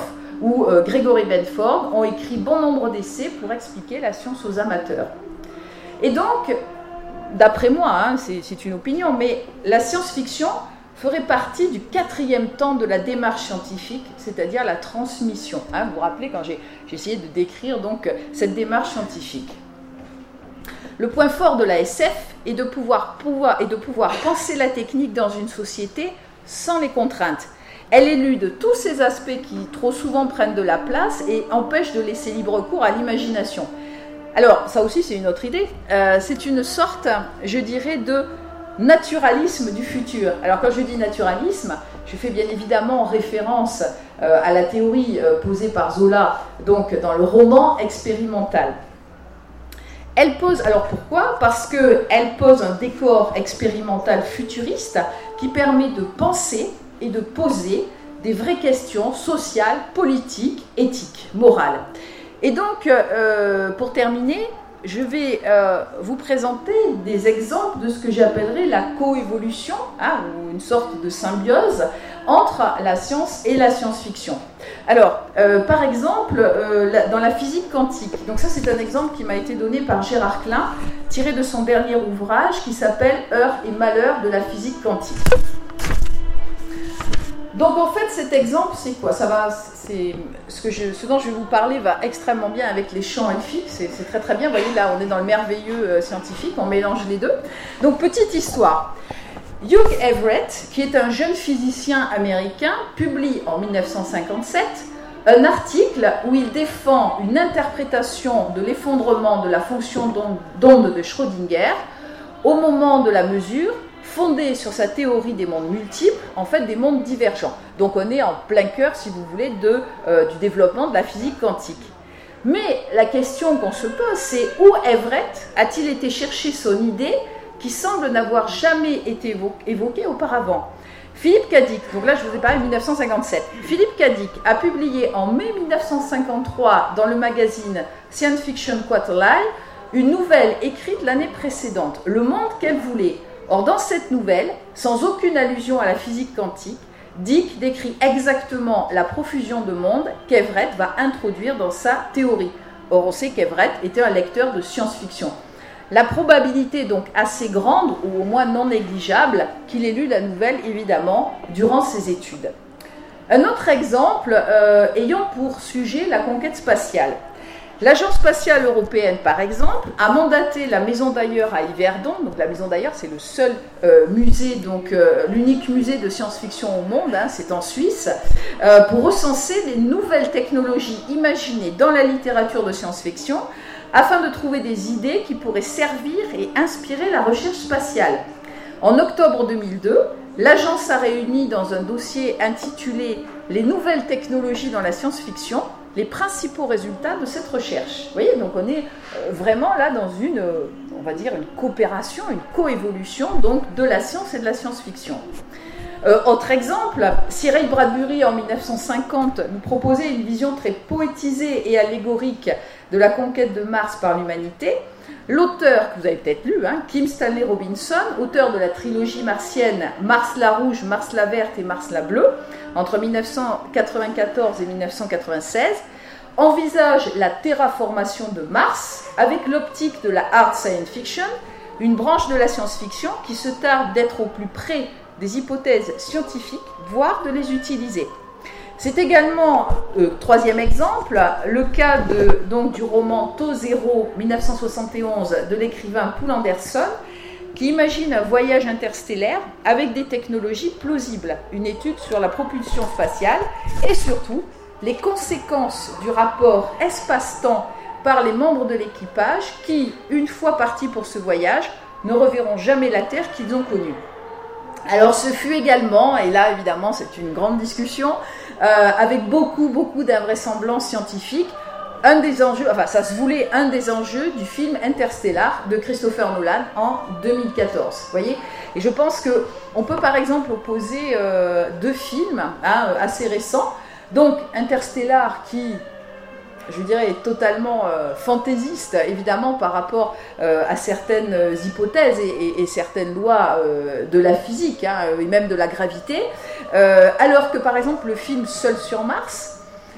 ou euh, Gregory Benford ont écrit bon nombre d'essais pour expliquer la science aux amateurs. Et donc, d'après moi, hein, c'est une opinion, mais la science-fiction ferait partie du quatrième temps de la démarche scientifique, c'est-à-dire la transmission. Hein, vous vous rappelez quand j'ai essayé de décrire donc cette démarche scientifique. Le point fort de la S F est de pouvoir, pouvoir, est de pouvoir penser la technique dans une société sans les contraintes. Elle élude tous ces aspects qui trop souvent prennent de la place et empêchent de laisser libre cours à l'imagination. Alors, ça aussi c'est une autre idée, euh, c'est une sorte, je dirais, de naturalisme du futur. Alors quand je dis naturalisme, je fais bien évidemment référence euh, à la théorie euh, posée par Zola, donc dans le roman expérimental. Elle pose, alors pourquoi? Parce qu'elle pose un décor expérimental futuriste qui permet de penser et de poser des vraies questions sociales, politiques, éthiques, morales. Et donc, euh, pour terminer, je vais euh, vous présenter des exemples de ce que j'appellerais la coévolution, hein, ou une sorte de symbiose entre la science et la science-fiction. Alors, euh, par exemple, euh, la, dans la physique quantique, donc ça c'est un exemple qui m'a été donné par Gérard Klein, tiré de son dernier ouvrage qui s'appelle « Heures et malheurs de la physique quantique ». Donc en fait cet exemple c'est quoi? Ça va, c'est ce, que je, ce dont je vais vous parler va extrêmement bien avec les champs elfiques, c'est très très bien, vous voyez là on est dans le merveilleux euh, scientifique, on mélange les deux. Donc petite histoire, Hugh Everett, qui est un jeune physicien américain, publie en mille neuf cent cinquante-sept un article où il défend une interprétation de l'effondrement de la fonction d'onde de Schrödinger au moment de la mesure, fondée sur sa théorie des mondes multiples, en fait des mondes divergents. Donc on est en plein cœur, si vous voulez, de, euh, du développement de la physique quantique. Mais la question qu'on se pose, c'est où Everett a-t-il été chercher son idée qui semble n'avoir jamais été évo évoquée auparavant? Philippe Cadic, donc là je vous ai parlé de mille neuf cent cinquante-sept, Philippe Cadic a publié en mai mille neuf cent cinquante-trois dans le magazine Science Fiction Quarterly une nouvelle écrite l'année précédente, Le monde qu'elle voulait. Or, dans cette nouvelle, sans aucune allusion à la physique quantique, Dick décrit exactement la profusion de mondes qu'Everett va introduire dans sa théorie. Or, on sait qu'Everett était un lecteur de science-fiction. La probabilité est donc assez grande, ou au moins non négligeable, qu'il ait lu la nouvelle, évidemment, durant ses études. Un autre exemple euh, ayant pour sujet la conquête spatiale. L'Agence spatiale européenne, par exemple, a mandaté la Maison d'Ailleurs à Yverdon. Donc la Maison d'Ailleurs, c'est le seul euh, musée, donc euh, l'unique musée de science-fiction au monde, hein, c'est en Suisse, euh, pour recenser les nouvelles technologies imaginées dans la littérature de science-fiction, afin de trouver des idées qui pourraient servir et inspirer la recherche spatiale. En octobre deux mille deux, l'agence a réuni dans un dossier intitulé « Les nouvelles technologies dans la science-fiction » les principaux résultats de cette recherche. Vous voyez, donc on est vraiment là dans une, on va dire, une coopération, une coévolution donc de la science et de la science-fiction. Euh, autre exemple, si Ray Bradbury en mille neuf cent cinquante nous proposait une vision très poétisée et allégorique de la conquête de Mars par l'humanité, l'auteur, que vous avez peut-être lu, hein, Kim Stanley Robinson, auteur de la trilogie martienne Mars la rouge, Mars la verte et Mars la bleue, entre mille neuf cent quatre-vingt-quatorze et mille neuf cent quatre-vingt-seize, envisage la terraformation de Mars avec l'optique de la hard science fiction, une branche de la science-fiction qui se tarde d'être au plus près des hypothèses scientifiques, voire de les utiliser. C'est également, euh, troisième exemple, le cas de, donc, du roman Tau Zéro mille neuf cent soixante et onze de l'écrivain Poul Anderson, qui imagine un voyage interstellaire avec des technologies plausibles, une étude sur la propulsion spatiale et surtout les conséquences du rapport espace-temps par les membres de l'équipage qui, une fois partis pour ce voyage, ne reverront jamais la Terre qu'ils ont connue. Alors ce fut également, et là évidemment c'est une grande discussion, euh, avec beaucoup beaucoup d'invraisemblances scientifiques, un des enjeux, enfin ça se voulait un des enjeux du film Interstellar de Christopher Nolan en deux mille quatorze. Vous voyez, et je pense que on peut par exemple opposer euh, deux films hein, assez récents. Donc Interstellar qui, je dirais, est totalement euh, fantaisiste, évidemment, par rapport euh, à certaines hypothèses et, et, et certaines lois euh, de la physique, hein, et même de la gravité, euh, alors que, par exemple, le film Seul sur Mars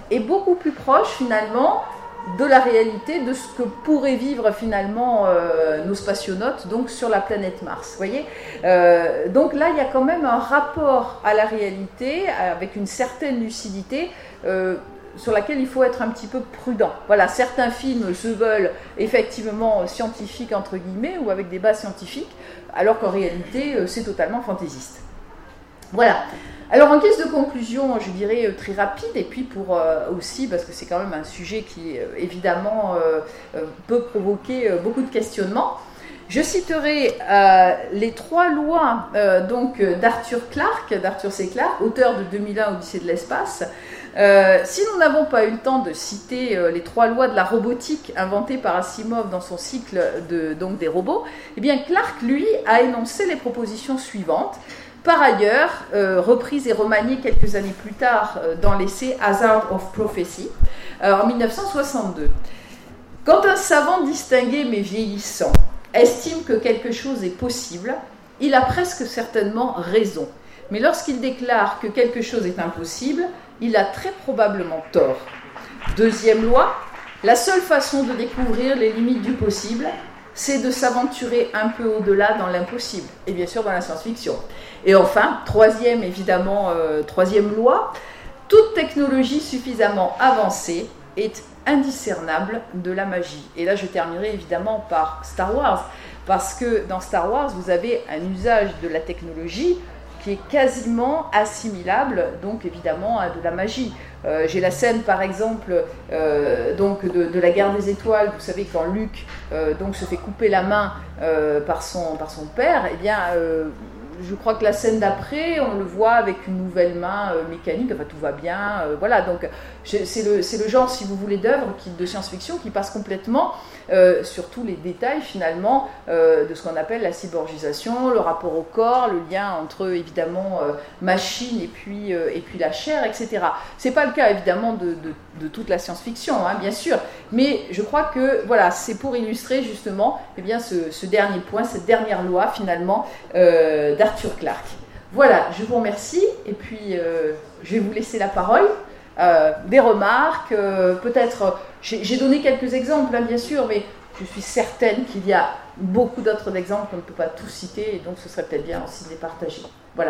est beaucoup plus proche finalement de la réalité, de ce que pourraient vivre finalement euh, nos spationautes donc sur la planète Mars. Vous voyez, euh, donc là il y a quand même un rapport à la réalité avec une certaine lucidité euh, sur laquelle il faut être un petit peu prudent. Voilà, certains films se veulent effectivement scientifiques entre guillemets ou avec des bases scientifiques, alors qu'en réalité c'est totalement fantaisiste. Voilà. Alors en guise de conclusion, je dirais très rapide, et puis pour euh, aussi, parce que c'est quand même un sujet qui euh, évidemment euh, euh, peut provoquer euh, beaucoup de questionnements, je citerai euh, les trois lois euh, donc d'Arthur Clarke, d'Arthur C. Clarke, auteur de deux mille un Odyssée de l'espace. Euh, si nous n'avons pas eu le temps de citer euh, les trois lois de la robotique inventées par Asimov dans son cycle de, donc, des robots, eh bien Clarke, lui, a énoncé les propositions suivantes. Par ailleurs, euh, reprise et remaniée quelques années plus tard euh, dans l'essai Hazard of Prophecy, euh, en mille neuf cent soixante-deux. Quand un savant distingué mais vieillissant estime que quelque chose est possible, il a presque certainement raison. Mais lorsqu'il déclare que quelque chose est impossible, il a très probablement tort. Deuxième loi, la seule façon de découvrir les limites du possible, c'est de s'aventurer un peu au-delà dans l'impossible, et bien sûr dans la science-fiction. Et enfin, troisième, évidemment, euh, troisième loi, toute technologie suffisamment avancée est indiscernable de la magie. Et là, je terminerai évidemment par Star Wars, parce que dans Star Wars, vous avez un usage de la technologie qui est quasiment assimilable, donc évidemment, à de la magie. Euh, j'ai la scène, par exemple, euh, donc de, de la guerre des étoiles. Vous savez, quand Luke euh, donc, se fait couper la main euh, par, son, par son père, eh bien, euh, je crois que la scène d'après, on le voit avec une nouvelle main euh, mécanique, enfin tout va bien, euh, voilà, donc c'est le, c'est le genre, si vous voulez, d'œuvre de science-fiction qui passe complètement euh, sur tous les détails, finalement, euh, de ce qu'on appelle la cyborgisation, le rapport au corps, le lien entre, évidemment, euh, machine et puis, euh, et puis la chair, et cetera. C'est pas le cas, évidemment, de, de, de toute la science-fiction, hein, bien sûr, mais je crois que, voilà, c'est pour illustrer, justement, eh bien, ce, ce dernier point, cette dernière loi, finalement, euh, d'Arthur Clarke. Voilà, je vous remercie, et puis euh, je vais vous laisser la parole. Euh, des remarques, euh, peut-être, j'ai donné quelques exemples, hein, bien sûr, mais je suis certaine qu'il y a beaucoup d'autres exemples qu'on ne peut pas tous citer, et donc ce serait peut-être bien aussi de les partager. Voilà.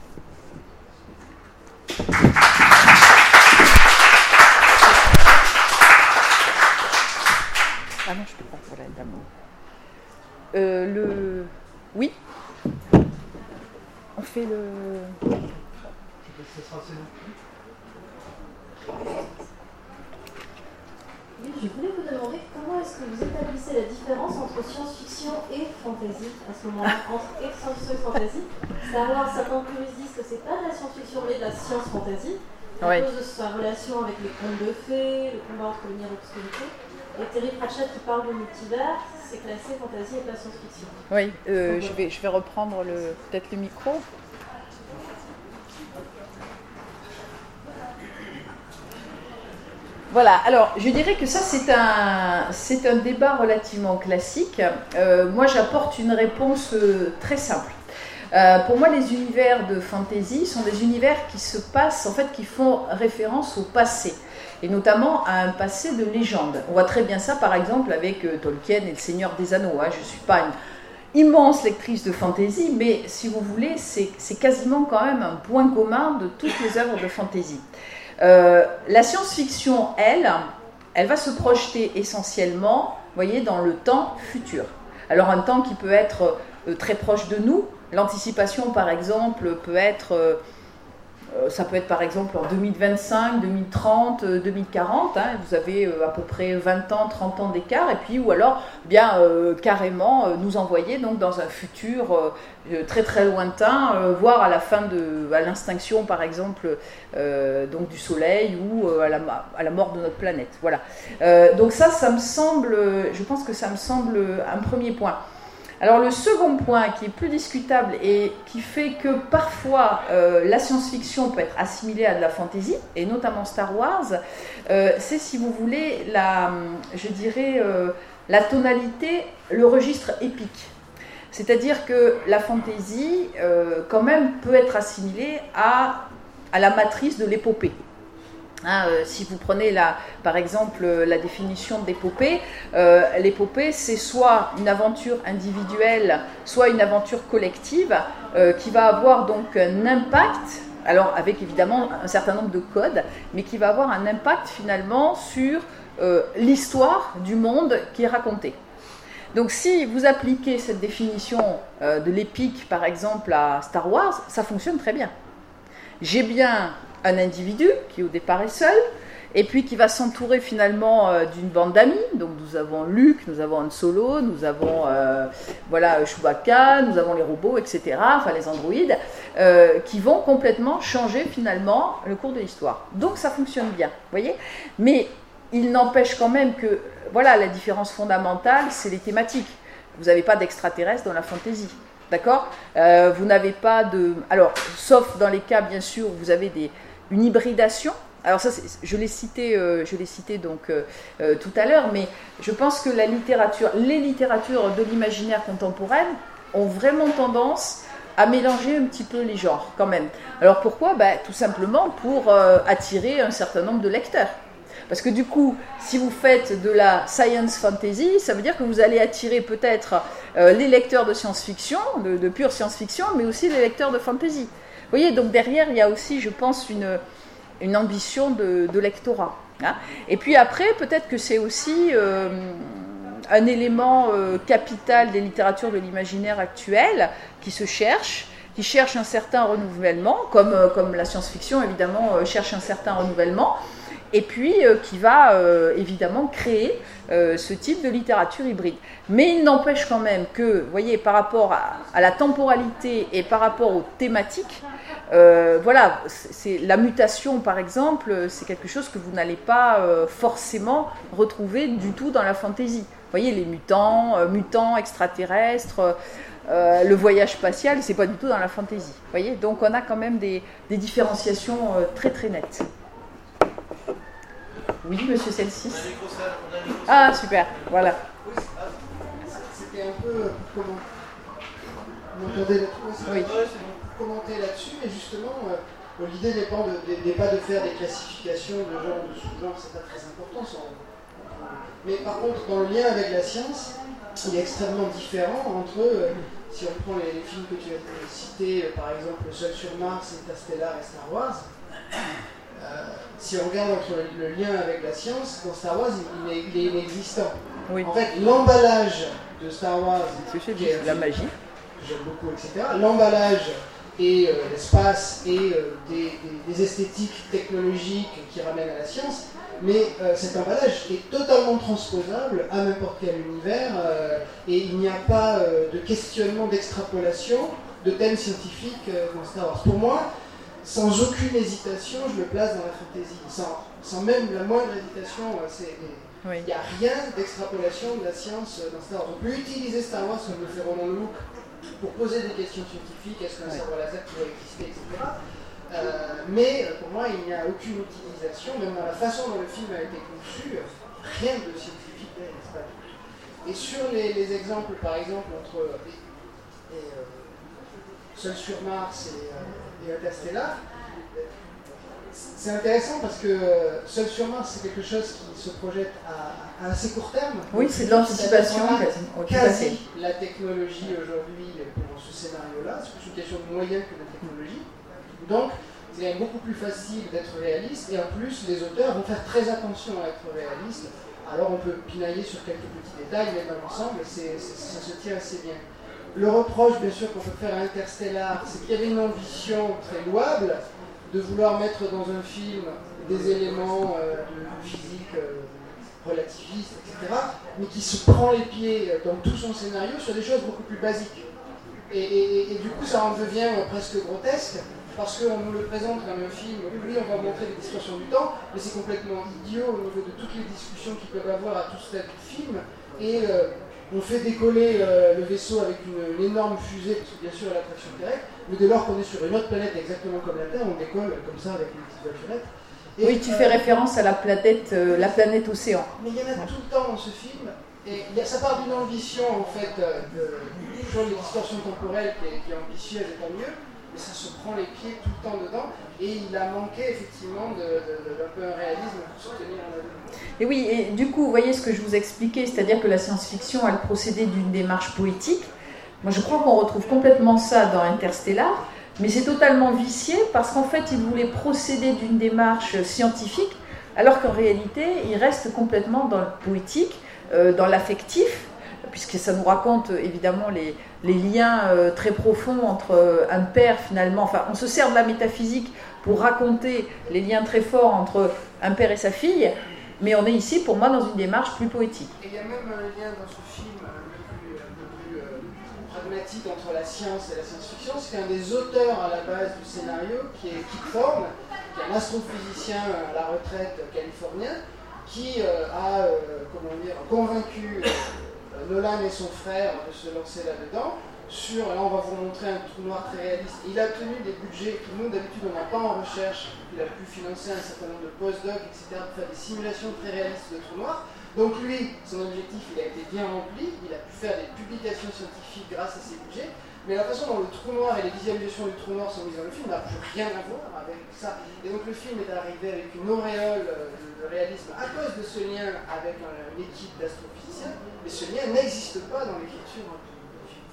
Ah non, je ne peux pas, voilà, évidemment. Euh, le... Oui. On fait le... Oui, je voulais vous demander comment est-ce que vous établissez la différence entre science-fiction et fantasy à ce moment-là, entre science-fiction et fantasy. Star Wars, certains puristes disent que c'est pas de la science-fiction mais de la science-fantasy, à oui. cause de sa relation avec les contes de fées, le combat entre lumière et obscurité. Et Terry Pratchett qui parle de multivers, c'est classé fantasy et pas science-fiction. Oui, euh, je, vais, je vais reprendre le, peut-être le micro. Voilà, alors je dirais que ça c'est un, c'est un débat relativement classique. Euh, moi j'apporte une réponse euh, très simple. Euh, pour moi les univers de fantasy sont des univers qui se passent, en fait qui font référence au passé. Et notamment à un passé de légende. On voit très bien ça par exemple avec euh, Tolkien et le Seigneur des Anneaux. Hein. Je ne suis pas une immense lectrice de fantasy, mais si vous voulez c'est, c'est quasiment quand même un point commun de toutes les œuvres de fantasy. Euh, la science-fiction, elle, elle va se projeter essentiellement, vous voyez, dans le temps futur. Alors un temps qui peut être euh, très proche de nous. L'anticipation, par exemple, peut être, euh, ça peut être par exemple en deux mille vingt-cinq, deux mille trente, deux mille quarante. Hein, vous avez euh, à peu près vingt ans, trente ans d'écart, et puis ou alors bien euh, carrément euh, nous envoyer donc dans un futur euh, très très lointain, euh, voire à la fin de, à l'extinction par exemple euh, donc du Soleil ou euh, à, la, à la mort de notre planète. Voilà. Euh, donc ça, ça me semble, je pense que ça me semble un premier point. Alors le second point qui est plus discutable et qui fait que parfois euh, la science-fiction peut être assimilée à de la fantasy, et notamment Star Wars, euh, c'est si vous voulez la, je dirais, euh, la tonalité, le registre épique. C'est-à-dire que la fantasy euh, quand même peut être assimilée à, à la matrice de l'épopée. Hein, euh, si vous prenez la, par exemple la définition d'épopée, euh, l'épopée c'est soit une aventure individuelle, soit une aventure collective euh, qui va avoir donc un impact, alors avec évidemment un certain nombre de codes, mais qui va avoir un impact finalement sur euh, l'histoire du monde qui est racontée. Donc si vous appliquez cette définition euh, de l'épique par exemple à Star Wars, ça fonctionne très bien. J'ai bien un individu qui au départ est seul, et puis qui va s'entourer finalement euh, d'une bande d'amis. Donc nous avons Luke, nous avons Han Solo, nous avons euh, voilà, Chewbacca, nous avons les robots, et cetera, enfin les androïdes, euh, qui vont complètement changer finalement le cours de l'histoire. Donc ça fonctionne bien, vous voyez. Mais il n'empêche quand même que, voilà, la différence fondamentale, c'est les thématiques. Vous n'avez pas d'extraterrestres dans la fantasy. D'accord, euh, vous n'avez pas de... Alors, sauf dans les cas, bien sûr, où vous avez des, une hybridation. Alors ça, je l'ai cité, euh, je l'ai cité donc, euh, euh, tout à l'heure, mais je pense que la littérature, les littératures de l'imaginaire contemporaine ont vraiment tendance à mélanger un petit peu les genres, quand même. Alors pourquoi? Ben, tout simplement pour euh, attirer un certain nombre de lecteurs. Parce que du coup, si vous faites de la science fantasy, ça veut dire que vous allez attirer peut-être euh, les lecteurs de science-fiction, de, de pure science-fiction, mais aussi les lecteurs de fantasy. Vous voyez, donc derrière, il y a aussi, je pense, une, une ambition de, de lectorat. Hein. Et puis après, peut-être que c'est aussi euh, un élément euh, capital des littératures de l'imaginaire actuel qui se cherche, qui cherche un certain renouvellement, comme, euh, comme la science-fiction, évidemment, euh, cherche un certain renouvellement, et puis euh, qui va euh, évidemment créer euh, ce type de littérature hybride. Mais il n'empêche quand même que, vous voyez, par rapport à, à la temporalité et par rapport aux thématiques, euh, voilà, c'est, la mutation par exemple, c'est quelque chose que vous n'allez pas euh, forcément retrouver du tout dans la fantasy. Vous voyez, les mutants, euh, mutants, extraterrestres, euh, le voyage spatial, c'est pas du tout dans la fantasy. Vous voyez, donc on a quand même des, des différenciations euh, très très nettes. Oui, monsieur Celsis. Ah, super, voilà. C'était un peu comment vous m'entendez là-dessus, oui. Commenter là-dessus, mais justement, euh, l'idée n'est pas, de, n'est pas de faire des classifications de genre, de sous-genre, c'est pas très important. Ça. Mais par contre, dans le lien avec la science, il est extrêmement différent entre, euh, si on prend les, les films que tu as cités, euh, par exemple Seul sur Mars, Interstellar et Star Wars. Euh, si on regarde entre le, le lien avec la science, dans Star Wars, il, il, est, il est inexistant. Oui. En fait, l'emballage de Star Wars, c'est qui est la magie, que j'aime beaucoup, et cetera. L'emballage et euh, l'espace et euh, des, des, des esthétiques technologiques qui ramènent à la science, mais euh, cet emballage est totalement transposable à n'importe quel univers euh, et il n'y a pas euh, de questionnement, d'extrapolation de thèmes scientifiques euh, dans Star Wars. Pour moi, sans aucune hésitation, je le place dans la fantasy. Sans, sans même la moindre hésitation, c'est, il oui. n'y a rien d'extrapolation de la science dans Star Wars. On peut utiliser Star Wars comme le fait Roland Luc pour poser des questions scientifiques, est-ce qu'un oui. sabre laser pourrait exister, et cetera. Euh, mais pour moi, il n'y a aucune utilisation, même dans la façon dont le film a été conçu, rien de scientifique n'est-ce pas. Et sur les, les exemples, par exemple, entre et, et, euh, Seul sur Mars et euh, et Interstellar, c'est intéressant parce que Seul sur Mars, c'est quelque chose qui se projette à, à assez court terme. Oui, c'est de l'anticipation. Quasi la technologie aujourd'hui pour ce scénario-là, c'est plus une question de moyens que de technologie. Donc, c'est beaucoup plus facile d'être réaliste et en plus, les auteurs vont faire très attention à être réalistes. Alors, on peut pinailler sur quelques petits détails, mais dans l'ensemble, c'est, c'est, ça se tient assez bien. Le reproche, bien sûr, qu'on peut faire à Interstellar, c'est qu'il y avait une ambition très louable de vouloir mettre dans un film des éléments euh, de physique euh, relativiste, et cetera, mais qui se prend les pieds dans tout son scénario sur des choses beaucoup plus basiques. Et, et, et du coup, ça en devient presque grotesque, parce qu'on nous le présente comme un film, oui, on va montrer les distorsions du temps, mais c'est complètement idiot au niveau de toutes les discussions qu'ils peuvent avoir à tout stade du film. Et euh, on fait décoller euh, le vaisseau avec une, une énorme fusée, parce que bien sûr il y a l'attraction terrestre, mais dès lors qu'on est sur une autre planète exactement comme la Terre, on décolle comme ça avec une petite voiturette. Et, oui, tu euh, fais référence à la planète, euh, la planète océan. Mais il y en a tout le temps dans ce film, et y a, ça part d'une ambition en fait, euh, de, sur les distorsions temporelles qui est, qui est ambitieuse et tant mieux, mais ça se prend les pieds tout le temps dedans, et il a manqué effectivement de, de, d'un peu un réalisme pour soutenir un avenir. Et oui, et du coup, vous voyez ce que je vous expliquais, c'est-à-dire que la science-fiction a le procédé d'une démarche poétique. Moi, je crois qu'on retrouve complètement ça dans Interstellar, mais c'est totalement vicié parce qu'en fait, il voulait procéder d'une démarche scientifique, alors qu'en réalité, il reste complètement dans le poétique, euh, dans l'affectif, puisque ça nous raconte évidemment les, les liens euh, très profonds entre euh, un père finalement, enfin on se sert de la métaphysique pour raconter les liens très forts entre un père et sa fille, mais on est ici pour moi dans une démarche plus poétique. Et il y a même un lien dans ce film un peu plus, un peu plus euh, pragmatique entre la science et la science-fiction, c'est qu'un des auteurs à la base du scénario, qui est Kip Thorne, qui est un astrophysicien à la retraite californien, qui euh, a euh, comment dire, convaincu euh, Nolan et son frère de se lancer là-dedans, sur, là on va vous montrer un trou noir très réaliste. Il a obtenu des budgets que nous d'habitude on n'a pas en recherche, il a pu financer un certain nombre de post-docs, et cetera, pour faire des simulations très réalistes de trous noirs. Donc lui, son objectif il a été bien rempli, il a pu faire des publications scientifiques grâce à ses budgets, mais la façon dont le trou noir et les visualisations du trou noir sont mises dans le film n'a plus rien à voir avec ça. Et donc le film est arrivé avec une auréole de réalisme à cause de ce lien avec une équipe d'astrophysiciens, mais ce lien n'existe pas dans l'écriture du film.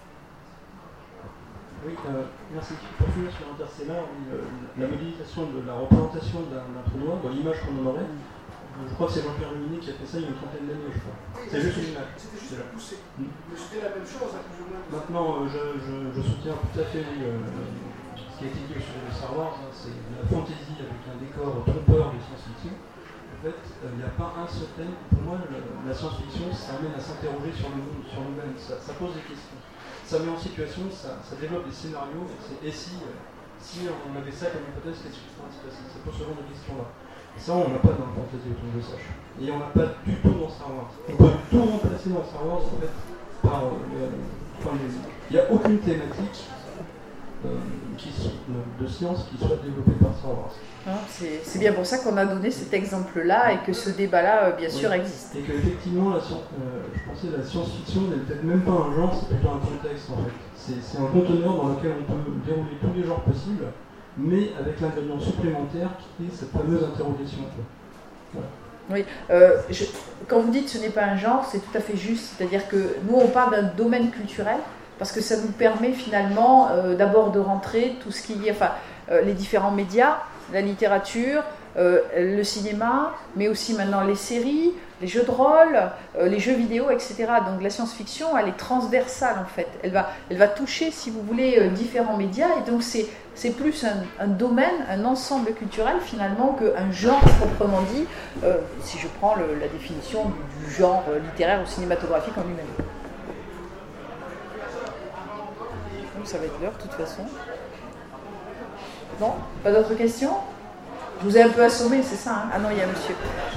Oui, euh, merci. Pour finir sur Interstellar, euh, la modélisation de la représentation d'un trou noir, dans l'image qu'on en aurait, euh, je crois que c'est Jean-Pierre Luminet qui a fait ça il y a une trentaine d'années, je crois. Oui, c'est juste une image. C'était juste poussé. Mmh. Mais c'était la même chose, hein, plus ou moins. Maintenant, euh, je, je, je soutiens tout à fait oui, euh, ce qui a été dit au sujet de Star Wars, hein, c'est la fantaisie avec un décor trompeur de science-fiction. En fait, il n'y a pas un seul thème. Pour moi, le, la science-fiction, ça amène à s'interroger sur le monde, sur nous-mêmes. Ça, ça pose des questions. Ça met en situation, ça, ça développe des scénarios. Et, et si, euh, si on avait ça comme hypothèse, qu'est-ce qui pourrait se passer? Ça pose ce genre de questions-là. Et ça, on n'a pas dans la fantasy autour de ça. Et on n'a pas du tout dans Star Wars. On peut tout remplacer dans Star Wars, en fait, par... Euh, enfin, il n'y a aucune thématique euh, qui, de science qui soit développée par Star Wars. C'est bien pour ça qu'on a donné cet exemple-là et que ce débat-là, bien sûr, oui. existe. Et qu'effectivement, euh, je pensais que la science-fiction n'est peut-être même pas un genre, c'est plutôt un contexte en fait. C'est un conteneur dans lequel on peut dérouler tous les genres possibles, mais avec l'ingrédient supplémentaire qui est cette fameuse interrogation. Voilà. Oui, euh, je, quand vous dites ce n'est pas un genre, c'est tout à fait juste. C'est-à-dire que nous, on parle d'un domaine culturel parce que ça nous permet finalement euh, d'abord de rentrer tout ce qui est, enfin, euh, les différents médias, la littérature, euh, le cinéma, mais aussi maintenant les séries, les jeux de rôle, euh, les jeux vidéo, et cetera. Donc la science-fiction, elle est transversale en fait. Elle va, elle va toucher, si vous voulez, euh, différents médias. Et donc c'est, c'est plus un, un domaine, un ensemble culturel finalement qu'un genre proprement dit, euh, si je prends le, la définition du, du genre littéraire ou cinématographique en lui-même. Donc ça va être l'heure de toute façon. Non, pas d'autres questions? Je vous ai un peu assommé, c'est ça, hein? Ah non, il y a monsieur.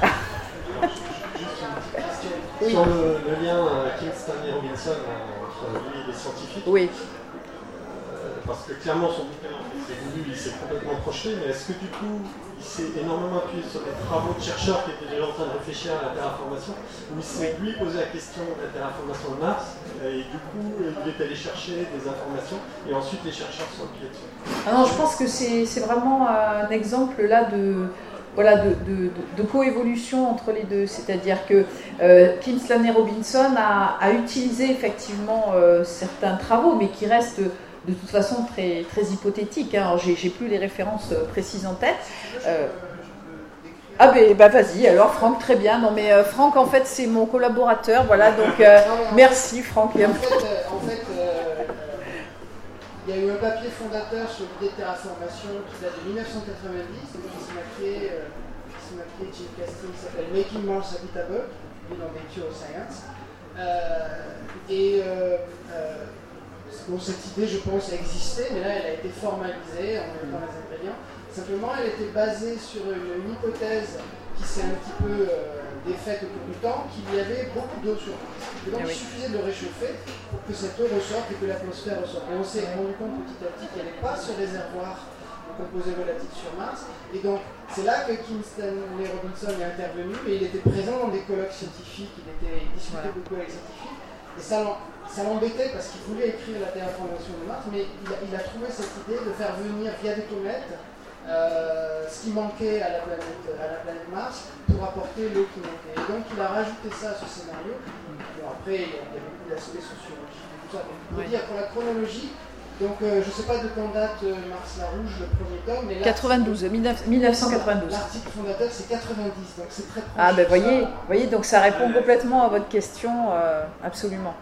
Oui. Sur le, le lien euh, Kim Stanley Robinson euh, entre lui et les scientifiques, oui. euh, parce que clairement son bouquin, c'est voulu, il s'est complètement projeté, mais est-ce que du coup il s'est énormément appuyé sur des travaux de chercheurs qui étaient déjà en train de réfléchir à la terraformation, où il s'est lui posé la question de la terraformation de Mars, et du coup il est allé chercher des informations, et ensuite les chercheurs sont appuyés dessus. Ah non, je pense que c'est vraiment un exemple là de... Voilà, de, de, de, de coévolution entre les deux, c'est-à-dire que euh, Kim Stanley Robinson a, a utilisé effectivement euh, certains travaux, mais qui restent de toute façon très, très hypothétiques. Hein. J'ai plus les références précises en tête. Euh, ah ben bah, vas-y, alors Franck, très bien. Non mais euh, Franck, en fait, c'est mon collaborateur, voilà, donc euh, merci Franck. En fait, euh, en fait euh, il y a eu un papier fondateur sur l'idée de terraformation qui date de mille neuf cent quatre-vingt-dix, donc qui s'est marqué, euh, Jim Casting, s'appelle Making Mars Habitable, publié dans Nature Science. Euh, et euh, euh, bon, cette idée, je pense, existait, mais là, elle a été formalisée en mettant les ingrédients. Simplement, elle était basée sur une, une hypothèse qui s'est un petit peu euh, défaite au cours du temps, qu'il y avait beaucoup d'eau sur Mars. Et donc, il suffisait de le réchauffer pour que cette eau ressorte et que l'atmosphère ressorte. Et on s'est rendu compte petit à petit qu'il n'y avait pas ce réservoir de composés volatiles sur Mars. Et donc, c'est là que Kim Stanley Robinson est intervenu, et il était présent dans des colloques scientifiques, il était discuté voilà. beaucoup avec les scientifiques. Et ça, ça l'embêtait parce qu'il voulait écrire la terraformation de Mars, mais il a, il a trouvé cette idée de faire venir via des comètes euh, ce qui manquait à la, planète, à la planète Mars pour apporter l'eau qui manquait. Et donc il a rajouté ça à ce scénario. Bon, après, il y a, il y a beaucoup d'aspects sociologiques et tout ça. Donc, on peut dire pour la chronologie, donc euh, je ne sais pas de quand date euh, Mars la Rouge, le premier tome, mais quatre-vingt-douze, mille neuf cent quatre-vingt-douze. L'article fondateur c'est quatre-vingt-dix, donc c'est très proche. Ah ben voyez, voyez, donc ça répond complètement à votre question, euh, absolument.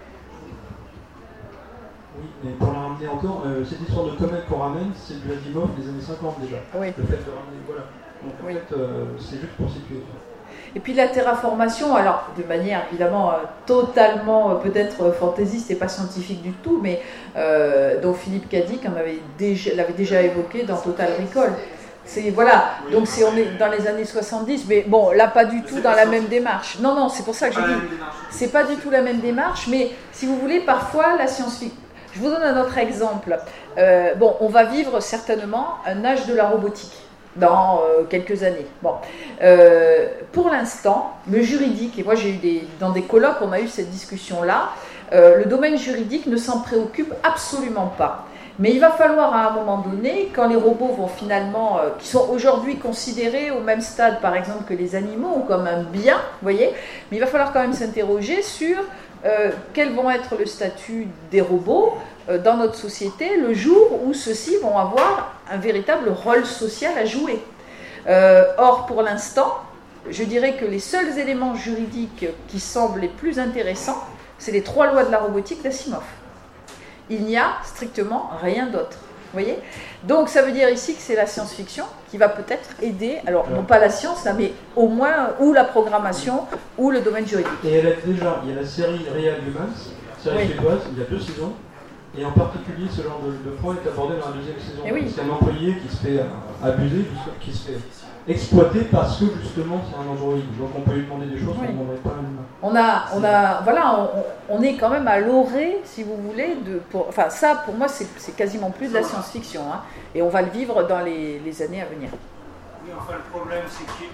Oui, mais pour la ramener encore, euh, cette histoire de comète qu'on ramène, c'est du Asimov des années cinquante déjà. Oui. Le fait de ramener, voilà. Donc en oui. fait, euh, c'est juste pour situer. Et puis la terraformation, alors de manière évidemment euh, totalement euh, peut-être euh, fantaisiste et pas scientifique du tout, mais euh, dont Philippe Cadic en avait déjà, l'avait déjà évoqué dans Total Recall. C'est, voilà, donc c'est, on est dans les années soixante-dix, mais bon, là pas du tout dans la même démarche. Non, non, c'est pour ça que j'ai dit, c'est pas du tout la même démarche, mais si vous voulez, parfois la science-fiction. Je vous donne un autre exemple. Euh, bon, on va vivre certainement un âge de la robotique dans euh, quelques années. Bon, euh, pour l'instant, le juridique, et moi j'ai eu des, dans des colloques, on a eu cette discussion-là, euh, le domaine juridique ne s'en préoccupe absolument pas. Mais il va falloir à un moment donné, quand les robots vont finalement, euh, qui sont aujourd'hui considérés au même stade par exemple que les animaux, ou comme un bien, vous voyez, mais il va falloir quand même s'interroger sur euh, quel vont être le statut des robots euh, dans notre société le jour où ceux-ci vont avoir un véritable rôle social à jouer. Euh, or, pour l'instant, je dirais que les seuls éléments juridiques qui semblent les plus intéressants, c'est les trois lois de la robotique d'Asimov. Il n'y a strictement rien d'autre. Vous voyez ? Donc ça veut dire ici que c'est la science-fiction qui va peut-être aider, alors non pas la science, là, mais au moins ou la programmation ou le domaine juridique. Et elle est déjà, il y a la série Real Humans, série oui. suédoise, il y a deux saisons, et en particulier ce genre de, de point est abordé dans la deuxième saison. Oui. C'est un employé qui se fait abuser, qui se fait exploité parce que justement c'est un androïde. Donc on peut lui demander des choses qu'on ne demanderait pas à l'humain. On a, on a, voilà, on, on est quand même à l'orée, si vous voulez, de, pour, enfin ça pour moi c'est, c'est quasiment plus de la science-fiction, hein, et on va le vivre dans les, les années à venir. Oui, enfin le problème c'est qu'il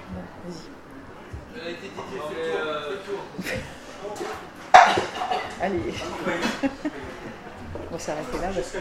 Elle a été dédiée, fait le tour. Allez. On va s'arrêter là. Parce...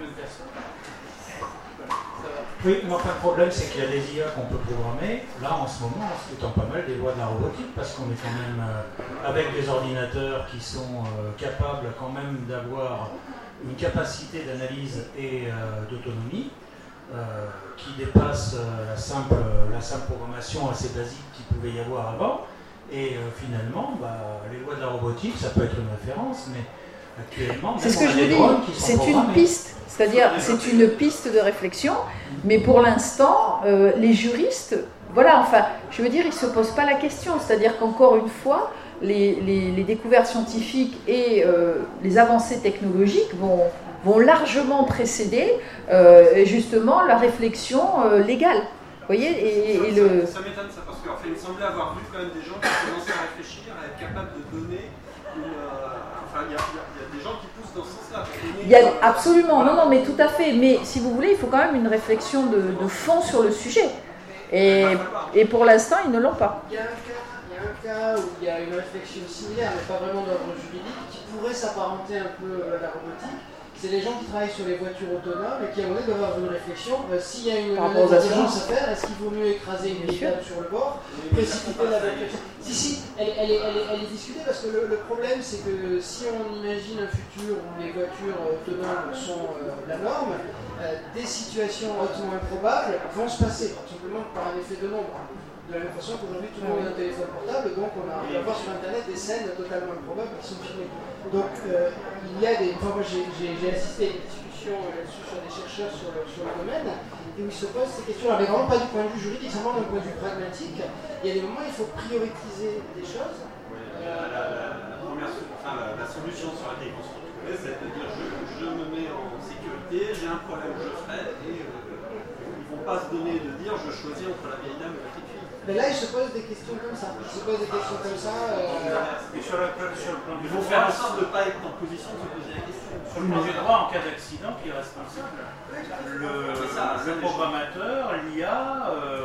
Oui, mais enfin le problème c'est qu'il y a des I A qu'on peut programmer, là en ce moment, en étant pas mal des lois de la robotique, parce qu'on est quand même euh, avec des ordinateurs qui sont euh, capables quand même d'avoir une capacité d'analyse et euh, d'autonomie euh, qui dépasse euh, la, simple, la simple programmation assez basique qu'il pouvait y avoir avant. Et euh, finalement, bah, les lois de la robotique, ça peut être une référence, mais actuellement, c'est ce que je vous dis, c'est une piste. C'est-à-dire, c'est une piste de réflexion, mais pour l'instant, euh, les juristes, voilà, enfin, je veux dire, ils ne se posent pas la question. C'est-à-dire qu'encore une fois, les, les, les découvertes scientifiques et euh, les avancées technologiques vont, vont largement précéder euh, justement la réflexion euh, légale. Vous voyez, et, ça, et ça, le... ça m'étonne ça, parce qu'en fait, il me semblait avoir vu quand même des gens qui commençaient à réfléchir, à être capables de donner une... Euh, enfin, il y, y, y a des gens qui poussent dans ce sens-là. Il y a, absolument, non, non, mais tout à fait. Mais si vous voulez, il faut quand même une réflexion de, de fond sur le sujet. Et, et pour l'instant, ils ne l'ont pas. Il y a un cas, il y a un cas où il y a une réflexion similaire, mais pas vraiment d'ordre juridique, qui pourrait s'apparenter un peu à la robotique. C'est les gens qui travaillent sur les voitures autonomes et qui à un moment donné doivent avoir une réflexion. Euh, S'il y a une intelligence à faire, est-ce qu'il vaut mieux écraser une véhicule sur le bord, précipiter la voiture? Si, si, elle, elle, est, elle, est, elle est discutée parce que le, le problème c'est que si on imagine un futur où les voitures autonomes sont euh, la norme, euh, des situations hautement improbables vont se passer, tout simplement par un effet de nombre. De la même façon qu'aujourd'hui tout le monde a un téléphone portable, donc on, a, on va voir sur internet des scènes totalement improbables qui sont filmées. Donc euh, il y a des. Enfin, moi j'ai, j'ai, j'ai assisté à des discussions là-dessus sur des chercheurs sur le, sur le domaine, et où ils se posent ces questions-là, mais vraiment pas du point de vue juridique, seulement d'un point de vue pragmatique. Il y a des moments où il faut prioriser des choses. Oui, la, la, la, première, enfin, la, la solution sur laquelle on se retrouvait, c'est de dire je, je me mets en sécurité, j'ai un problème, je ferai, et euh, ils ne vont pas se donner de dire je choisis entre la vieille dame et la petite fille. Mais là, ils se posent des questions comme ça. Ils se posent des questions comme ça. Euh... Et sur le, sur le plan du Il faut faire en sorte de ne pas être en position de se poser la question. Sur le plan du droit, en cas d'accident, qui est responsable? Le, le programmateur, l'I A, euh,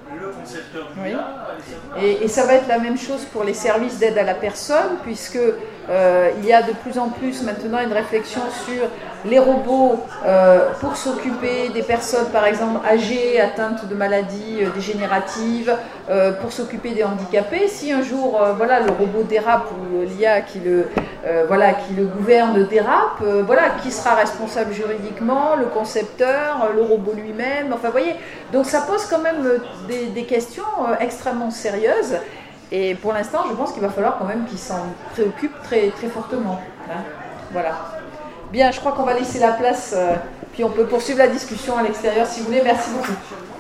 le concepteur du Oui. I A. Et, et ça va être la même chose pour les services d'aide à la personne, puisque euh, il y a de plus en plus maintenant une réflexion sur les robots euh, pour s'occuper des personnes, par exemple, âgées, atteintes de maladies euh, dégénératives, euh, pour s'occuper des handicapés. Si un jour, euh, voilà, le robot dérape ou l'I A qui le, euh, voilà, qui le gouverne dérape, euh, voilà, qui sera responsable juridiquement, le concepteur, euh, le robot lui-même, enfin, vous voyez. Donc ça pose quand même euh, des, des questions euh, extrêmement sérieuses. Et pour l'instant, je pense qu'il va falloir quand même qu'ils s'en préoccupent très, très fortement. Hein. Voilà. Bien, je crois qu'on va laisser la place, euh, puis on peut poursuivre la discussion à l'extérieur si vous voulez. Merci beaucoup.